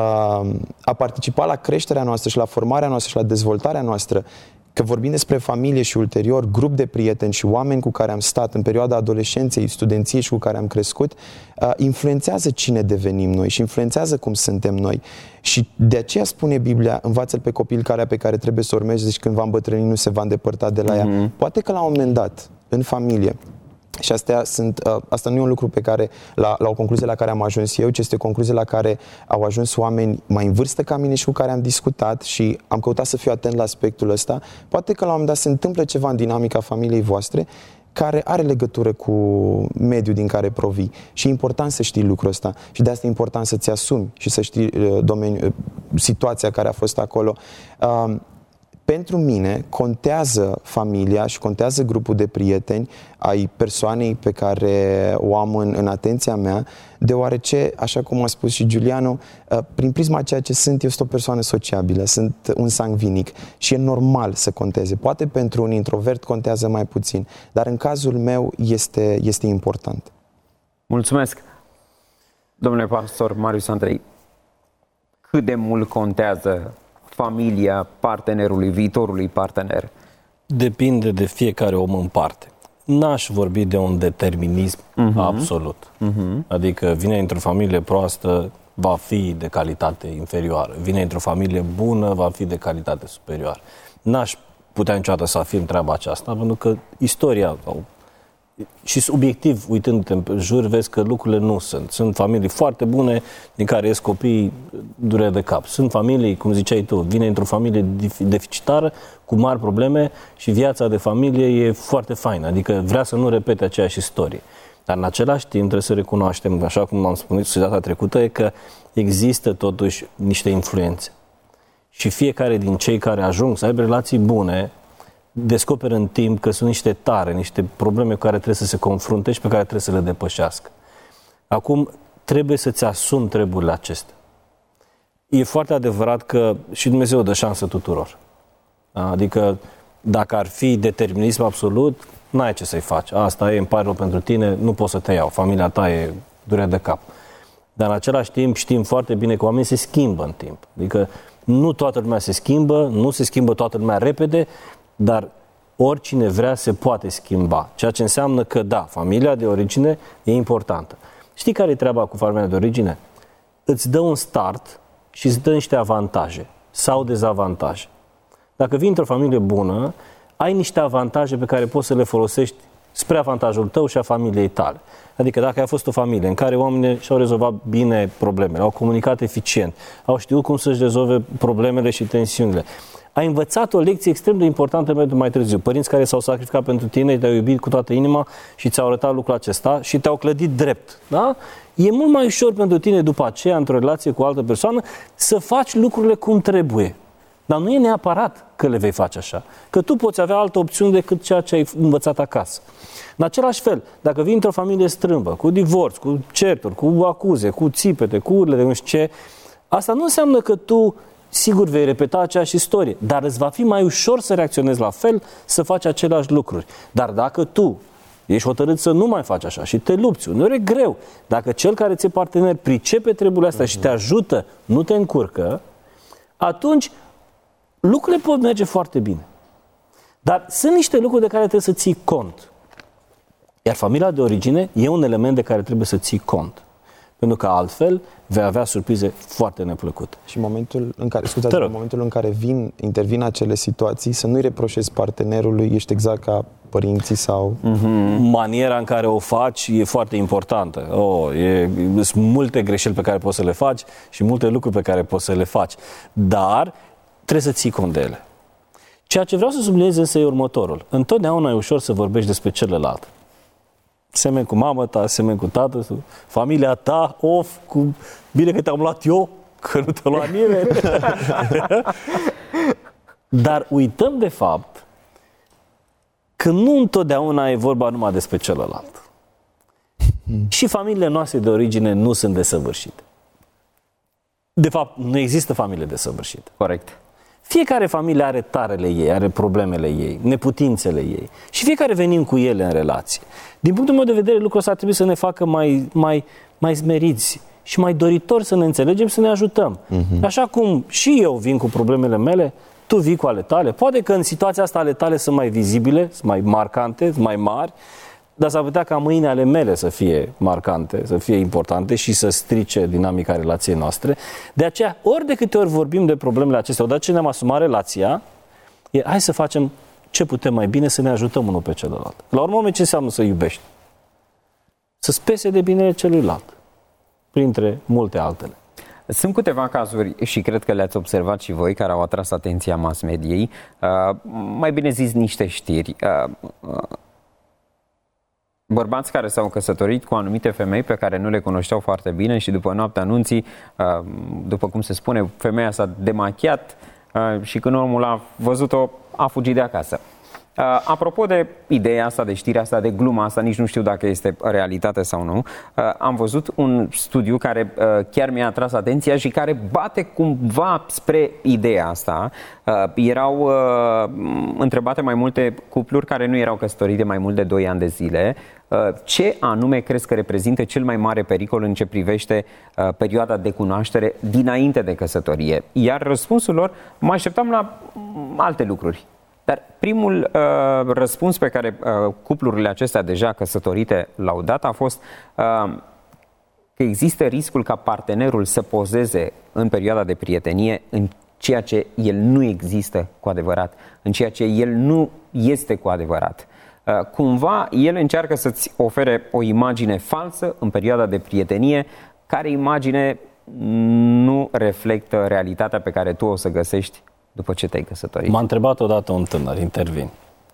a participat la creșterea noastră și la formarea noastră și la dezvoltarea noastră, că vorbim despre familie și ulterior grup de prieteni și oameni cu care am stat în perioada adolescenței, studenției și cu care am crescut, influențează cine devenim noi și influențează cum suntem noi. Și de aceea spune Biblia: învață-l pe copil calea pe care trebuie să urmezi și când va îmbătrâni nu se va îndepărta de la ea. Poate că la un moment dat, în familie, și asta nu e un lucru pe care, la o concluzie la care am ajuns eu, ci este o concluzie la care au ajuns oameni mai în vârstă ca mine și cu care am discutat și am căutat să fiu atent la aspectul ăsta. Poate că la un moment dat se întâmplă ceva în dinamica familiei voastre care are legătură cu mediul din care provii. Și e important să știi lucrul ăsta. Și de asta e important să-ți asumi și să știi situația care a fost acolo. Pentru mine contează familia și contează grupul de prieteni ai persoanei pe care o am în atenția mea, deoarece, așa cum a spus și Giuliano, prin prisma ceea ce sunt, eu sunt o persoană sociabilă, sunt un sangvinic și e normal să conteze. Poate pentru un introvert contează mai puțin, dar în cazul meu este important. Mulțumesc, domnule pastor Marius Andrei. Cât de mult contează familia partenerului, viitorului partener? Depinde de fiecare om în parte. N-aș vorbi de un determinism absolut. Adică vine într-o familie proastă, va fi de calitate inferioară. Vine într-o familie bună, va fi de calitate superioară. N-aș putea niciodată să afirm treaba aceasta, pentru că istoria și obiectiv, uitându-te în jur, vezi că lucrurile nu sunt. Sunt familii foarte bune, din care ies copii dureri de cap. Sunt familii, cum ziceai tu, vine într-o familie deficitară, cu mari probleme și viața de familie e foarte faină, adică vrea să nu repete aceeași istorie. Dar în același timp trebuie să recunoaștem, așa cum am spus data trecută, e că există totuși niște influențe. Și fiecare din cei care ajung să aibă relații bune, descoperă în timp că sunt niște tare, niște probleme cu care trebuie să se confrunte și pe care trebuie să le depășească. Acum, trebuie să-ți asumi treburile acestea. E foarte adevărat că și Dumnezeu dă șansă tuturor. Adică, dacă ar fi determinism absolut, n-ai ce să-i faci. Asta e, îmi pare rău pentru tine, nu poți să te iau. Familia ta e durere de cap. Dar în același timp știm foarte bine că oamenii se schimbă în timp. Adică nu toată lumea se schimbă, nu se schimbă toată lumea repede, dar oricine vrea se poate schimba. Ceea ce înseamnă că, da, familia de origine e importantă. Știi care e treaba cu familia de origine? Îți dă un start și îți dă niște avantaje sau dezavantaje. Dacă vii într-o familie bună, ai niște avantaje pe care poți să le folosești spre avantajul tău și a familiei tale. Adică dacă ai fost o familie în care oamenii și-au rezolvat bine problemele, au comunicat eficient, au știut cum să-și rezolve problemele și tensiunile, ai învățat o lecție extrem de importantă pentru mai târziu. Părinți care s-au sacrificat pentru tine, te-au iubit cu toată inima și ți-au arătat lucrul acesta și te-au clădit drept. Da? E mult mai ușor pentru tine după aceea, într-o relație cu o altă persoană, să faci lucrurile cum trebuie. Dar nu e neapărat că le vei face așa. Că tu poți avea altă opțiune decât ceea ce ai învățat acasă. În același fel, dacă vii într-o familie strâmbă, cu divorț, cu certuri, cu acuze, cu țipete, cu urle, nu știu ce, asta nu înseamnă că tu sigur vei repeta aceeași istorie, dar îți va fi mai ușor să reacționezi la fel, să faci aceleași lucruri. Dar dacă tu ești hotărât să nu mai faci așa și te lupți, uneori e greu. Dacă cel care ți-e partener pricepe treburile astea și te ajută, nu te încurcă, atunci lucrurile pot merge foarte bine. Dar sunt niște lucruri de care trebuie să ții cont. Iar familia de origine e un element de care trebuie să ții cont. Pentru că altfel vei avea surprize foarte neplăcute. Și în momentul în care intervin acele situații, să nu-i reproșezi partenerului, ești exact ca părinții sau... Maniera în care o faci e foarte importantă. Sunt multe greșeli pe care poți să le faci și multe lucruri pe care poți să le faci. Dar trebuie să ții cont de ele. Ceea ce vreau să subliniez însă e următorul. Întotdeauna e ușor să vorbești despre celălalt. Semeni cu mama ta, semeni cu tată, familia ta, bine că te-am luat eu, că nu te-a luat nimeni. Dar uităm de fapt că nu întotdeauna e vorba numai despre celălalt. Și familiile noastre de origine nu sunt desăvârșite. De fapt, nu există familie desăvârșită. Corect. Fiecare familie are tarele ei, are problemele ei, neputințele ei. Și fiecare venim cu ele în relație. Din punctul meu de vedere, lucrul ăsta ar trebui să ne facă mai smeriți și mai doritori să ne înțelegem, să ne ajutăm. Așa cum și eu vin cu problemele mele, tu vii cu ale tale. Poate că în situația asta ale tale sunt mai vizibile, sunt mai marcante, sunt mai mari, dar s-ar putea ca mâine ale mele să fie marcante, să fie importante și să strice dinamica relației noastre. De aceea, ori de câte ori vorbim de problemele acestea, odată ce ne-am asumat relația, hai să facem ce putem mai bine să ne ajutăm unul pe celălalt. La urmă, ce înseamnă să iubești? Să-ți pese de binele celuilalt, printre multe altele. Sunt câteva cazuri și cred că le-ați observat și voi care au atras atenția mass mediei. Mai bine zis, niște știri. Bărbați care s-au căsătorit cu anumite femei pe care nu le cunoșteau foarte bine și după noaptea anunții, după cum se spune, femeia s-a demachiat și când omul a văzut-o, a fugit de acasă. Apropo de ideea asta, de știrea asta, de gluma asta, nici nu știu dacă este realitate sau nu, am văzut un studiu care chiar mi-a atras atenția și care bate cumva spre ideea asta. Erau întrebate mai multe cupluri care nu erau căsătorite mai mult de 2 ani de zile. Ce anume crezi că reprezintă cel mai mare pericol în ce privește perioada de cunoaștere dinainte de căsătorie? Iar răspunsul lor, mă așteptam la alte lucruri. Dar primul răspuns pe care cuplurile acestea deja căsătorite l-au dat a fost că există riscul ca partenerul să pozeze în perioada de prietenie în ceea ce el nu există cu adevărat, în ceea ce el nu este cu adevărat. Cumva el încearcă să-ți ofere o imagine falsă în perioada de prietenie, care imagine nu reflectă realitatea pe care tu o să găsești după ce te-ai căsătorit. M-a întrebat odată un tânăr, intervin.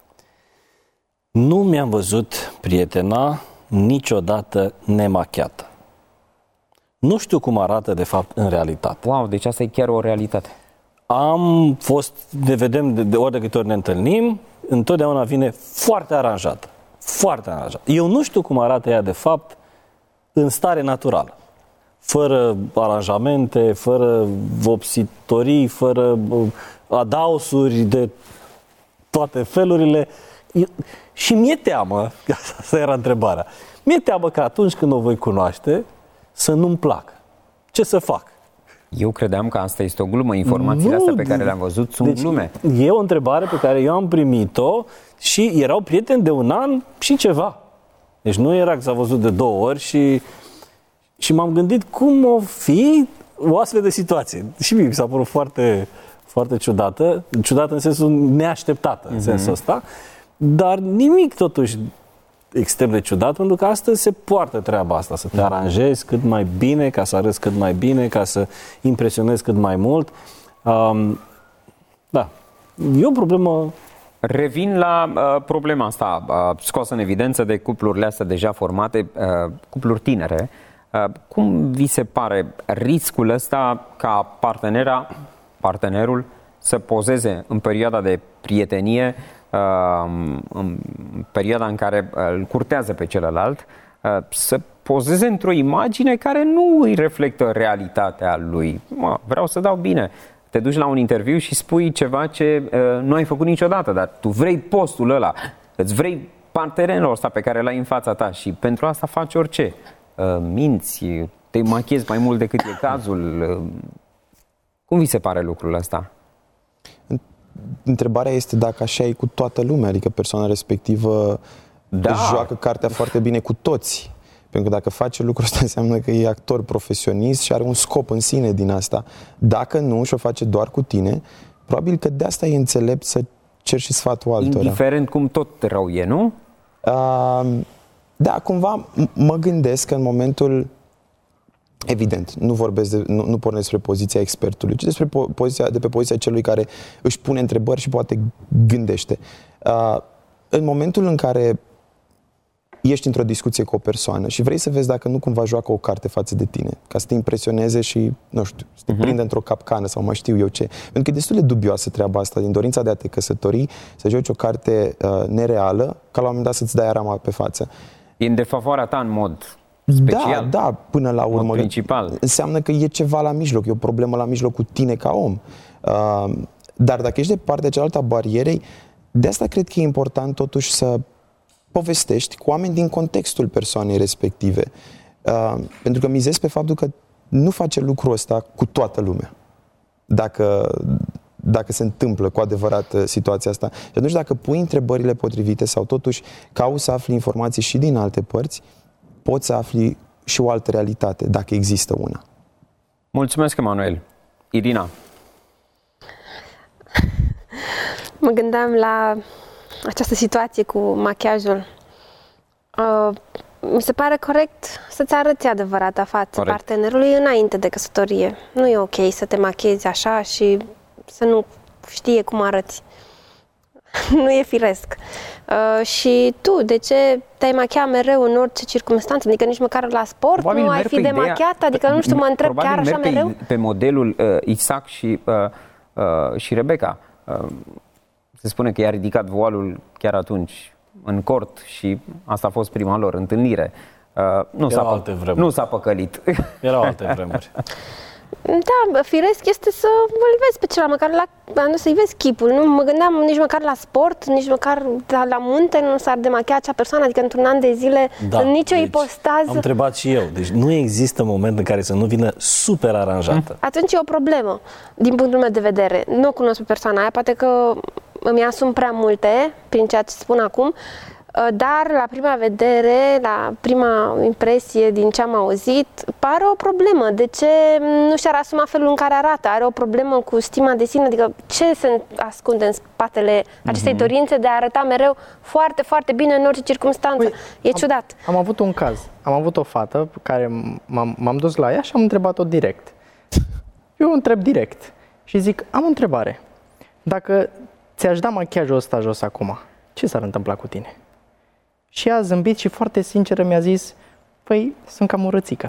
Nu mi-am văzut prietena niciodată nemachiată. Nu știu cum arată de fapt în realitate. Wow, deci asta e chiar o realitate. Am fost, ne vedem de ori de câte ori ne întâlnim, întotdeauna vine foarte aranjată. Foarte aranjată. Eu nu știu cum arată ea de fapt în stare naturală. Fără aranjamente, fără vopsitorii, fără adaosuri de toate felurile. Și mi-e teamă, asta era întrebarea, mi-e teamă că atunci când o voi cunoaște, să nu-mi placă. Ce să fac? Eu credeam că asta este o glumă. Informațiile astea pe care le-am văzut sunt glume. E o întrebare pe care eu am primit-o și erau prieteni de un an și ceva. Deci nu era că s-a văzut de 2 ori și m-am gândit cum o fi o astfel de situație. Și mie mi s-a părut foarte, foarte ciudată. Ciudată în sensul neașteptată, în sensul ăsta. Dar nimic totuși extrem de ciudat, pentru că astăzi se poartă treaba asta, să te aranjezi cât mai bine, ca să arăți cât mai bine, ca să impresionezi cât mai mult. Da, e o problemă. Revin la problema asta scoasă în evidență de cuplurile astea deja formate, cupluri tinere. Cum vi se pare riscul ăsta ca partenerul să pozeze în perioada de prietenie, în perioada în care îl curtează pe celălalt, să pozeze într-o imagine care nu îi reflectă realitatea lui? Vreau să dau bine. Te duci la un interviu și spui ceva ce nu ai făcut niciodată, dar tu vrei postul ăla, îți vrei partenerul ăsta pe care l-ai în fața ta și pentru asta faci orice. Minți, te machiezi mai mult decât e cazul. Cum vi se pare lucrul ăsta? Întrebarea este dacă așa e cu toată lumea, adică persoana respectivă joacă cartea foarte bine cu toți. Pentru că dacă face lucrul ăsta înseamnă că e actor profesionist și are un scop în sine din asta. Dacă nu și o face doar cu tine, probabil că de asta e înțelept să ceri și sfatul altora. Indiferent cum tot rău e, nu? Da, cumva mă gândesc că în momentul... Evident, nu pornesc despre poziția expertului, ci despre de pe poziția celui care își pune întrebări și poate gândește. În momentul în care ești într-o discuție cu o persoană și vrei să vezi dacă nu cumva joacă o carte față de tine, ca să te impresioneze și, nu știu, să te prinde într-o capcană sau mai știu eu ce. Pentru că e destul de dubioasă treaba asta, din dorința de a te căsători, să joci o carte nereală, ca la un moment dat să-ți dai rama pe față. E în defavoarea ta în mod special. Da, până la urmă. Principal. Înseamnă că e ceva la mijloc, e o problemă la mijloc cu tine ca om. Dar dacă ești de partea cealaltă a barierei, de asta cred că e important totuși să povestești cu oameni din contextul persoanei respective. Pentru că mizezi pe faptul că nu face lucrul ăsta cu toată lumea. Dacă se întâmplă cu adevărat situația asta. Și atunci dacă pui întrebările potrivite sau totuși cauți să afli informații și din alte părți, poți să afli și o altă realitate, dacă există una. Mulțumesc, Emanuel. Irina. Mă gândeam la această situație cu machiajul. Mi se pare corect să-ți arăți adevărata față partenerului înainte de căsătorie. Nu e ok să te machiezi așa și să nu știe cum arăți. Nu e firesc. Și tu, de ce te-ai machia mereu în orice circunstanță? Adică nici măcar la sport probabil nu ai fi demachiat? Adică nu știu, mă întreb chiar așa mereu? Pe modelul Isaac și Rebecca. Se spune că i-a ridicat voalul chiar atunci în cort și asta a fost prima lor întâlnire. Nu s-a păcălit. Erau alte vremuri. Da, firesc este să îl vezi pe celălalt, măcar să-i vezi chipul. Nu mă gândeam nici măcar la sport, nici măcar la munte nu s-ar demachia acea persoană, adică într-un an de zile, în nicio ipostază. Am întrebat și eu, deci nu există moment în care să nu vină super aranjată. Atunci e o problemă, din punctul meu de vedere. Nu o cunosc pe persoana aia, poate că îmi asum prea multe prin ceea ce spun acum. dar la prima vedere, la prima impresie din ce am auzit, pare o problemă. De ce nu și-ar asuma felul în care arată? Are o problemă cu stima de sine? Adică ce se ascunde în spatele acestei dorințe de a arăta mereu foarte, foarte bine în orice circunstanță? E ciudat. Am avut un caz. Am avut o fată care m-am dus la ea și am întrebat-o direct. Eu o întreb direct și zic, am o întrebare. Dacă ți-aș da machiajul ăsta jos acum, ce s-ar întâmpla cu tine? Și ea a zâmbit și foarte sinceră mi-a zis, păi, sunt cam o rățică.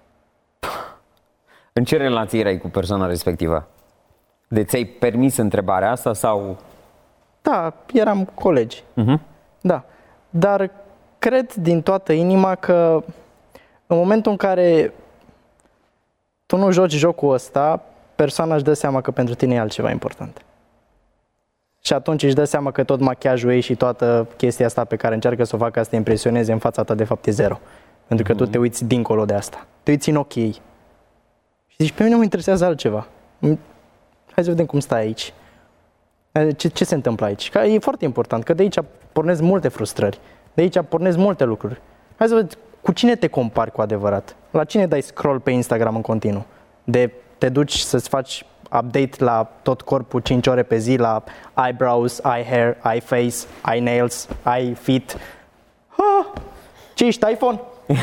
În ce relație erai cu persoana respectivă? De ți-ai permis întrebarea asta sau... Da, eram colegi. Da, dar cred din toată inima că în momentul în care tu nu joci jocul ăsta, persoana își dă seama că pentru tine e altceva important. Și atunci își dă seama că tot machiajul ei și toată chestia asta pe care încearcă să o facă să te impresioneze în fața ta de fapt e zero. Pentru că tu te uiți dincolo de asta. Te uiți în ochii ei. Și zici, pe mine nu mă interesează altceva. Hai să vedem cum stai aici. Ce se întâmplă aici? Că e foarte important, că de aici pornesc multe frustrări. De aici pornesc multe lucruri. Hai să vedem cu cine te compari cu adevărat. La cine dai scroll pe Instagram în continuu? Te duci să-ți faci update la tot corpul 5 ore pe zi, la eyebrows, eye hair, eye face, eye nails, eye feet. Ce ești, iPhone?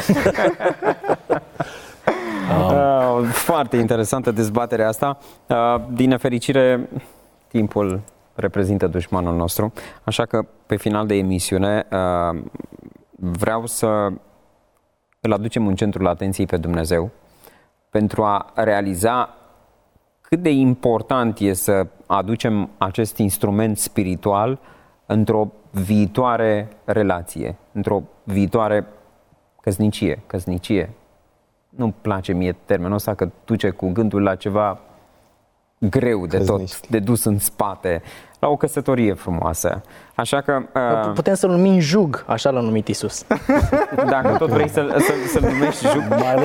Foarte interesantă dezbaterea asta. Din nefericire, timpul reprezintă dușmanul nostru, așa că pe final de emisiune vreau să îl aducem în centrul atenției pe Dumnezeu pentru a realiza cât de important e să aducem acest instrument spiritual într-o viitoare relație, într-o viitoare căsnicie. Nu-mi place mie termenul ăsta că duce cu gândul la ceva greu de tot, de dus în spate, la o căsătorie frumoasă. Așa că... Putem să-l numim jug, așa l-a numit Iisus. Dacă tot vrei să-l numești jug,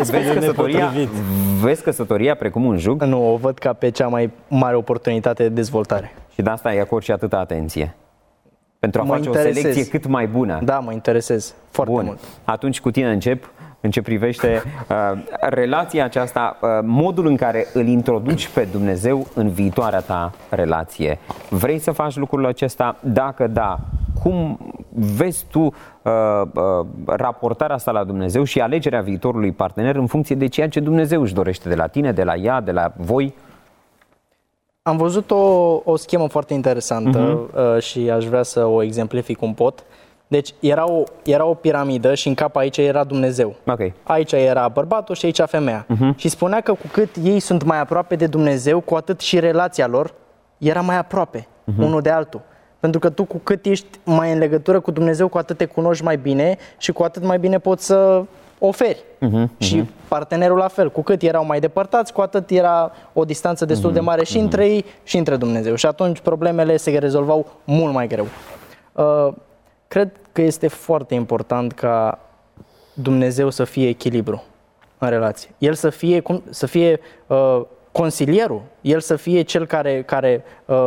vezi căsătoria precum un jug? Nu, o văd ca pe cea mai mare oportunitate de dezvoltare. Și de asta îi acorzi și atâta atenție. Pentru a face o selecție cât mai bună. Da, mă interesez foarte mult. Atunci cu tine încep. În ce privește relația aceasta, modul în care îl introduci pe Dumnezeu în viitoarea ta relație. Vrei să faci lucrul acesta? Dacă da, cum vezi tu raportarea asta la Dumnezeu și alegerea viitorului partener în funcție de ceea ce Dumnezeu își dorește de la tine, de la ea, de la voi? Am văzut o schemă foarte interesantă și aș vrea să o exemplific un pot. Deci era o piramidă și în cap aici era Dumnezeu. Okay. Aici era bărbatul și aici femeia. Și spunea că cu cât ei sunt mai aproape de Dumnezeu, cu atât și relația lor era mai aproape unul de altul. Pentru că tu cu cât ești mai în legătură cu Dumnezeu, cu atât te cunoști mai bine și cu atât mai bine poți să oferi. Și partenerul la fel. Cu cât erau mai depărtați, cu atât era o distanță destul de mare și între ei și între Dumnezeu. Și atunci problemele se rezolvau mult mai greu. Cred că este foarte important ca Dumnezeu să fie echilibru în relație. El să fie consilierul, el să fie cel care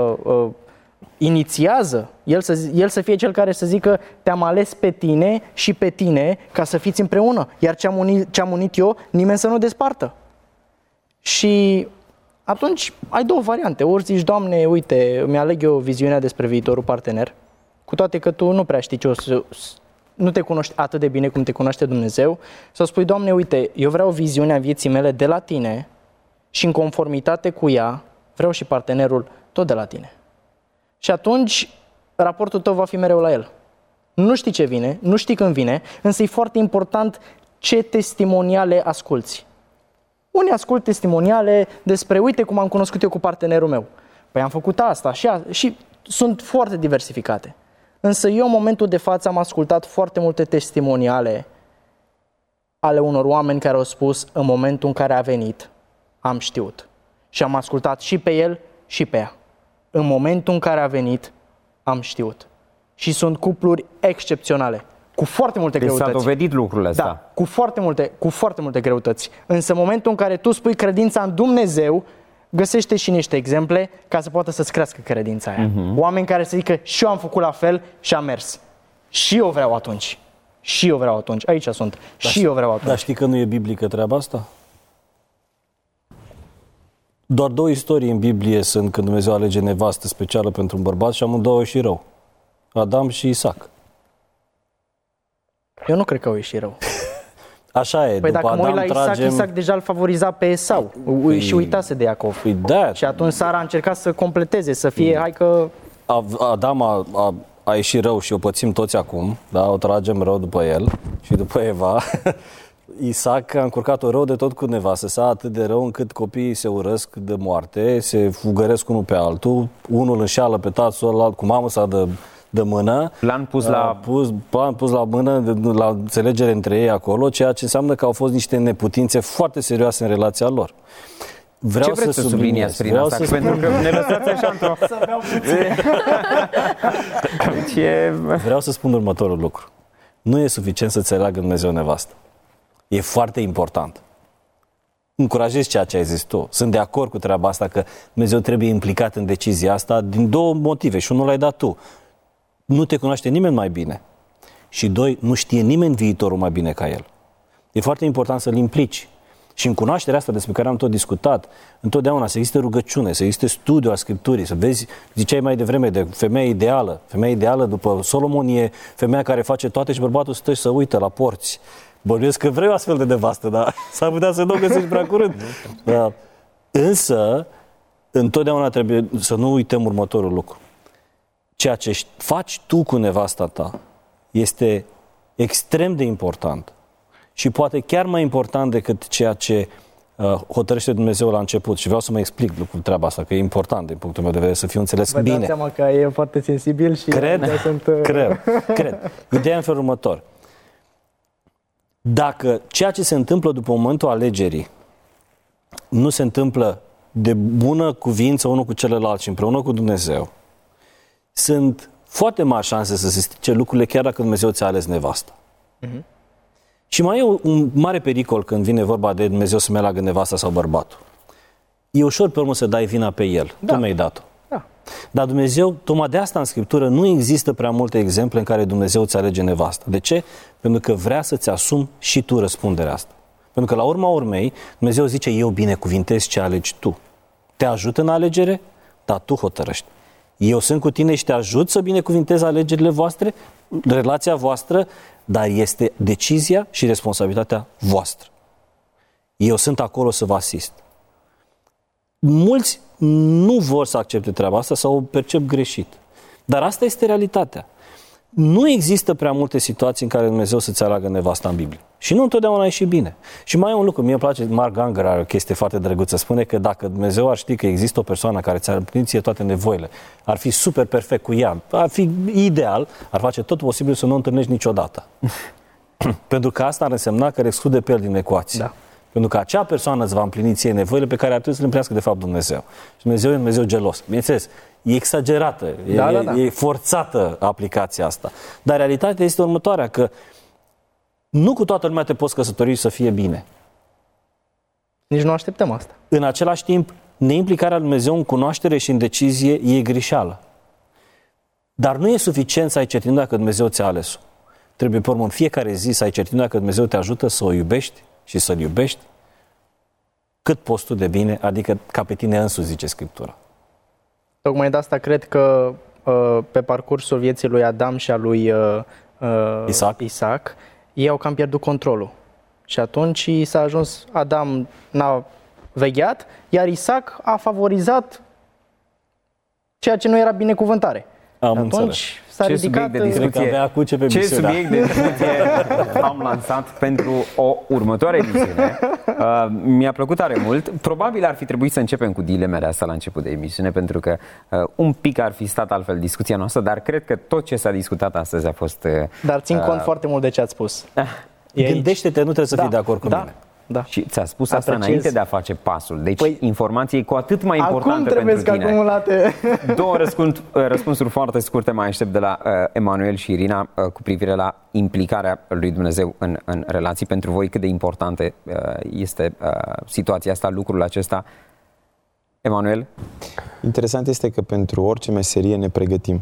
inițiază, el să fie cel care să zică te-am ales pe tine și pe tine ca să fiți împreună, iar ce am unit eu, nimeni să nu despartă. Și atunci ai două variante. Ori zici, Doamne, uite, îmi aleg eu viziunea despre viitorul partener, cu toate că tu nu prea știi nu te cunoști atât de bine cum te cunoaște Dumnezeu, sau spui, Doamne, uite, eu vreau viziunea vieții mele de la tine și în conformitate cu ea vreau și partenerul tot de la tine. Și atunci raportul tău va fi mereu la el. Nu știi ce vine, nu știi când vine, însă e foarte important ce testimoniale asculți. Unii ascult testimoniale despre, uite cum am cunoscut eu cu partenerul meu. Păi am făcut asta și sunt foarte diversificate. Însă eu în momentul de față am ascultat foarte multe testimoniale ale unor oameni care au spus în momentul în care a venit, am știut. Și am ascultat și pe el și pe ea. În momentul în care a venit, am știut. Și sunt cupluri excepționale, cu foarte multe greutăți. S-a dovedit lucrul ăsta. Da, cu foarte multe greutăți. Însă în momentul în care tu spui credința în Dumnezeu, găsește și niște exemple ca să poată să-ți crească credința aia. Oameni care să zică și eu am făcut la fel și am mers. Și eu vreau atunci. Și eu vreau atunci. Aici sunt. Și eu vreau atunci. Dar știi că nu e biblică treaba asta? Doar 2 istorii în Biblie sunt când Dumnezeu alege nevastă specială pentru un bărbat și amândouă și rău. Adam și Isaac. Eu nu cred că au ieșit rău. Așa e. Păi după dacă mă uit Adam la tragem... Isaac deja îl favoriza pe Esau și uitase de Iacov. Păi da. Și atunci Sara a încercat să completeze, să fie, hai că... Adam a ieșit rău și o pățim toți acum, da? O tragem rău după el și după Eva. Isaac a încurcat-o rău de tot cu nevastă sa, atât de rău încât copiii se urăsc de moarte, se fugăresc unul pe altul, unul înșeală pe tatăl, ălalt cu mamă sa de mână. Plan pus la mână, la înțelegere între ei acolo, ceea ce înseamnă că au fost niște neputințe foarte serioase în relația lor. Ce vreți să subliniați prin asta? Pentru că ne lăsați așa într-o... Vreau să spun următorul lucru. Nu e suficient să înțeleagă Dumnezeu nevastă. E foarte important. Încurajez ceea ce ai zis tu. Sunt de acord cu treaba asta că Dumnezeu trebuie implicat în decizia asta din 2 motive și unul l-ai dat tu. Nu te cunoaște nimeni mai bine. Și 2, nu știe nimeni viitorul mai bine ca el. E foarte important să-l implici. Și în cunoașterea asta despre care am tot discutat, întotdeauna să existe rugăciune, să existe studiu al Scripturii, să vezi, ziceai mai devreme, de femeia ideală. Femeia ideală după Solomon e femeia care face toate și bărbatul stă și să uită la porți. Bănuiesc că vrei o astfel de nevastă, dar s-ar putea să nu o găsești prea curând. Da. Însă, întotdeauna trebuie să nu uităm următorul lucru. Ceea ce faci tu cu nevasta ta este extrem de important și poate chiar mai important decât ceea ce hotărăște Dumnezeu la început. Și vreau să mă explic lucrul treaba asta, că e important din punctul meu de vedere să fiu înțeles bine. Vă dați seama că e foarte sensibil și... Cred. Ideea în felul următor. Dacă ceea ce se întâmplă după momentul alegerii nu se întâmplă de bună cuvință unul cu celălalt și împreună cu Dumnezeu, sunt foarte mari șanse să se strice lucrurile chiar dacă Dumnezeu ți-a ales nevasta. Uh-huh. Și mai e un mare pericol când vine vorba de Dumnezeu să meargă nevasta sau bărbatul. E ușor pe urmă să dai vina pe el. Da. Tu mi-ai dat-o. Da. Dar Dumnezeu, tocmai de asta în Scriptură nu există prea multe exemple în care Dumnezeu îți alege nevasta. De ce? Pentru că vrea să-ți asumi și tu răspunderea asta. Pentru că la urma urmei, Dumnezeu zice, eu binecuvintez ce alegi tu. Te ajut în alegere, dar tu hotărăști. Eu sunt cu tine și te ajut să binecuvintez alegerile voastre, relația voastră, dar este decizia și responsabilitatea voastră. Eu sunt acolo să vă asist. Mulți nu vor să accepte treaba asta sau o percep greșit. Dar asta este realitatea. Nu există prea multe situații în care Dumnezeu să-ți aleagă nevasta în Biblie. Și nu întotdeauna e și bine. Și mai e un lucru, mie îmi place, Mark Ganger are o chestie foarte drăguță, spune că dacă Dumnezeu ar ști că există o persoană care ți-ar împlini ție toate nevoile, ar fi super perfect cu ea, ar fi ideal, ar face tot posibil să nu o întâlnești niciodată. Pentru că asta ar însemna că îl exclude pe el din ecuație. Da. Pentru că acea persoană îți va împlini ție nevoile pe care ar trebui să le împlinească de fapt Dumnezeu. Și Dumnezeu e un Dumnezeu gelos. Bineînțeles, e exagerată, e forțată aplicația asta. Dar realitatea este următoarea, că nu cu toată lumea te poți căsători să fie bine. Nici nu așteptăm asta. În același timp, neimplicarea lui Dumnezeu în cunoaștere și în decizie e greșeală. Dar nu e suficient să ai certitudinea că Dumnezeu ți-a ales-o. Trebuie, pe urmă, în fiecare zi să ai certitudinea că Dumnezeu te ajută să o iubești și să-L iubești cât poți tu de bine, adică ca pe tine însuți, zice Scriptura. Tocmai de asta cred că pe parcursul vieții lui Adam și a lui Isaac, ei au cam pierdut controlul. Și atunci s-a ajuns, Adam n-a vegheat, iar Isaac a favorizat ceea ce nu era binecuvântare. Atunci s-a ridicat... Ce subiect de discuție am lansat pentru o următoare emisiune. Mi-a plăcut tare mult. Probabil ar fi trebuit să începem cu dilemele astea la început de emisiune, pentru că un pic ar fi stat altfel discuția noastră, dar cred că tot ce s-a discutat astăzi a fost... Dar țin cont foarte mult de ce ați spus. Gândește-te, nu trebuie să fii de acord cu mine. Da. Și ți-a spus asta înainte de a face pasul. Deci informație cu atât mai importantă pentru tine. Acumulate. 2 răspunsuri foarte scurte mai aștept de la Emanuel și Irina cu privire la implicarea lui Dumnezeu în relații. Pentru voi cât de importantă este situația asta, lucrul acesta? Emanuel? Interesant este că pentru orice meserie ne pregătim.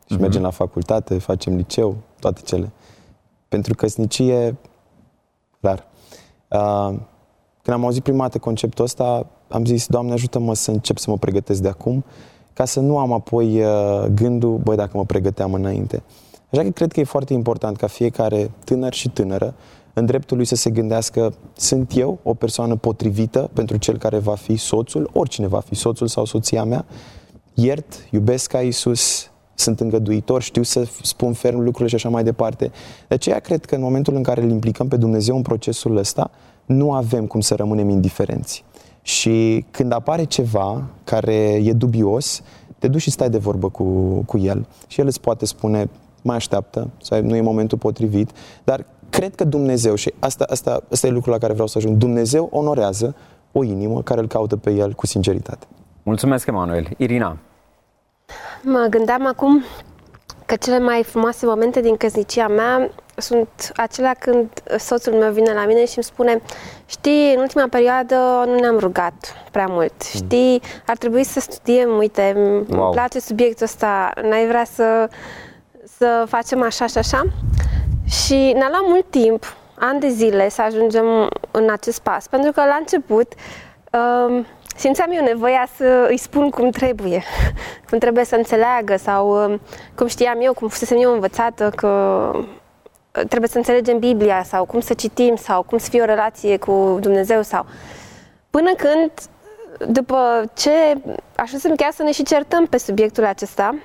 Și mergem la facultate, facem liceu, toate cele. Pentru căsnicie, rar. Când am auzit prima dată conceptul ăsta, am zis, Doamne, ajută-mă să încep să mă pregătesc de acum, ca să nu am apoi gândul, băi, dacă mă pregăteam înainte. Așa că cred că e foarte important ca fiecare tânăr și tânără, în dreptul lui să se gândească, sunt eu o persoană potrivită pentru cel care va fi soțul, oricine va fi soțul sau soția mea, iert, iubesc ca Iisus, sunt îngăduitor, știu să spun ferm lucrurile și așa mai departe. De aceea cred că în momentul în care îl implicăm pe Dumnezeu în procesul ăsta, nu avem cum să rămânem indiferenți. Și când apare ceva care e dubios, te duci și stai de vorbă cu el. Și el îți poate spune, mai așteaptă, sau nu e momentul potrivit, dar cred că Dumnezeu, și asta e lucrul la care vreau să ajung, Dumnezeu onorează o inimă care îl caută pe el cu sinceritate. Mulțumesc, Emanuel. Irina. Mă gândeam acum că cele mai frumoase momente din căsnicia mea sunt acelea când soțul meu vine la mine și îmi spune, știi, în ultima perioadă nu ne-am rugat prea mult, știi, ar trebui să studiem, uite, îmi place subiectul ăsta, n-ai vrea să facem așa și așa? Și ne-a luat mult timp, ani de zile, să ajungem în acest pas, pentru că la început simțeam eu nevoia să îi spun cum trebuie, cum trebuie să înțeleagă sau cum știam eu, cum fusesem eu învățată că trebuie să înțelegem Biblia sau cum să citim sau cum să fie o relație cu Dumnezeu sau... Până când, după ce ajunsem chiar să ne și certăm pe subiectul acesta,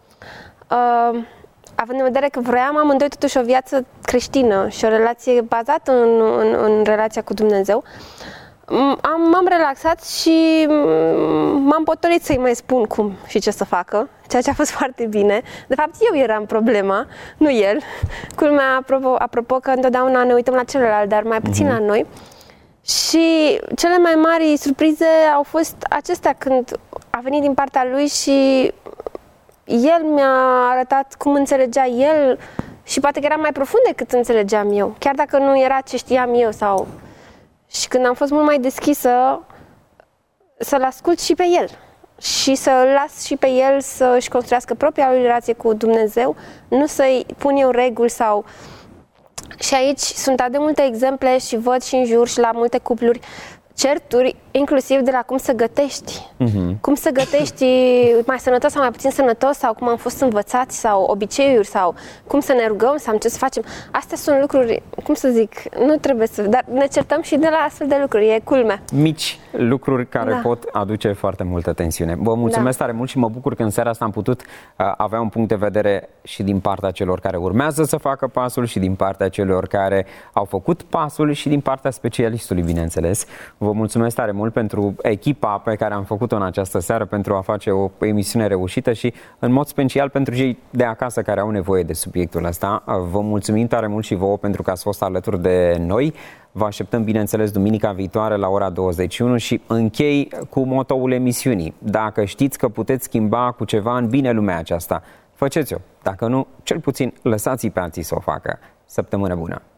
având în vedere că vroiam amândoi totuși o viață creștină și o relație bazată în relația cu Dumnezeu, m-am relaxat și m-am potolit să-i mai spun cum și ce să facă, ceea ce a fost foarte bine. De fapt, eu eram problema, nu el. Culmea, apropo că întotdeauna ne uităm la celălalt, dar mai puțin la noi. Și cele mai mari surprize au fost acestea când a venit din partea lui și el mi-a arătat cum înțelegea el și poate că era mai profund decât înțelegeam eu, chiar dacă nu era ce știam eu sau... Și când am fost mult mai deschisă să-l ascult și pe el și să-l las și pe el să-și construiască propria lui relație cu Dumnezeu, nu să-i pun eu reguli sau... Și aici sunt atât de multe exemple și văd și în jur și la multe cupluri certuri, inclusiv de la cum să gătești. Cum să gătești mai sănătos sau mai puțin sănătos sau cum am fost învățați sau obiceiuri sau cum să ne rugăm sau ce să facem. Astea sunt lucruri, cum să zic, nu trebuie să... Dar ne certăm și de la astfel de lucruri, e culmea. Mici lucruri care pot aduce foarte multă tensiune. Vă mulțumesc tare mult și mă bucur că în seara asta am putut avea un punct de vedere și din partea celor care urmează să facă pasul și din partea celor care au făcut pasul și din partea specialistului, bineînțeles. Vă mulțumesc tare mult pentru echipa pe care am făcut-o în această seară, pentru a face o emisiune reușită și în mod special pentru cei de acasă care au nevoie de subiectul ăsta. Vă mulțumim tare mult și vouă pentru că ați fost alături de noi. Vă așteptăm, bineînțeles, duminica viitoare la ora 21 și închei cu motoul emisiunii. Dacă știți că puteți schimba cu ceva în bine lumea aceasta, faceți-o. Dacă nu, cel puțin lăsați-i pe alții să o facă. Săptămână bună!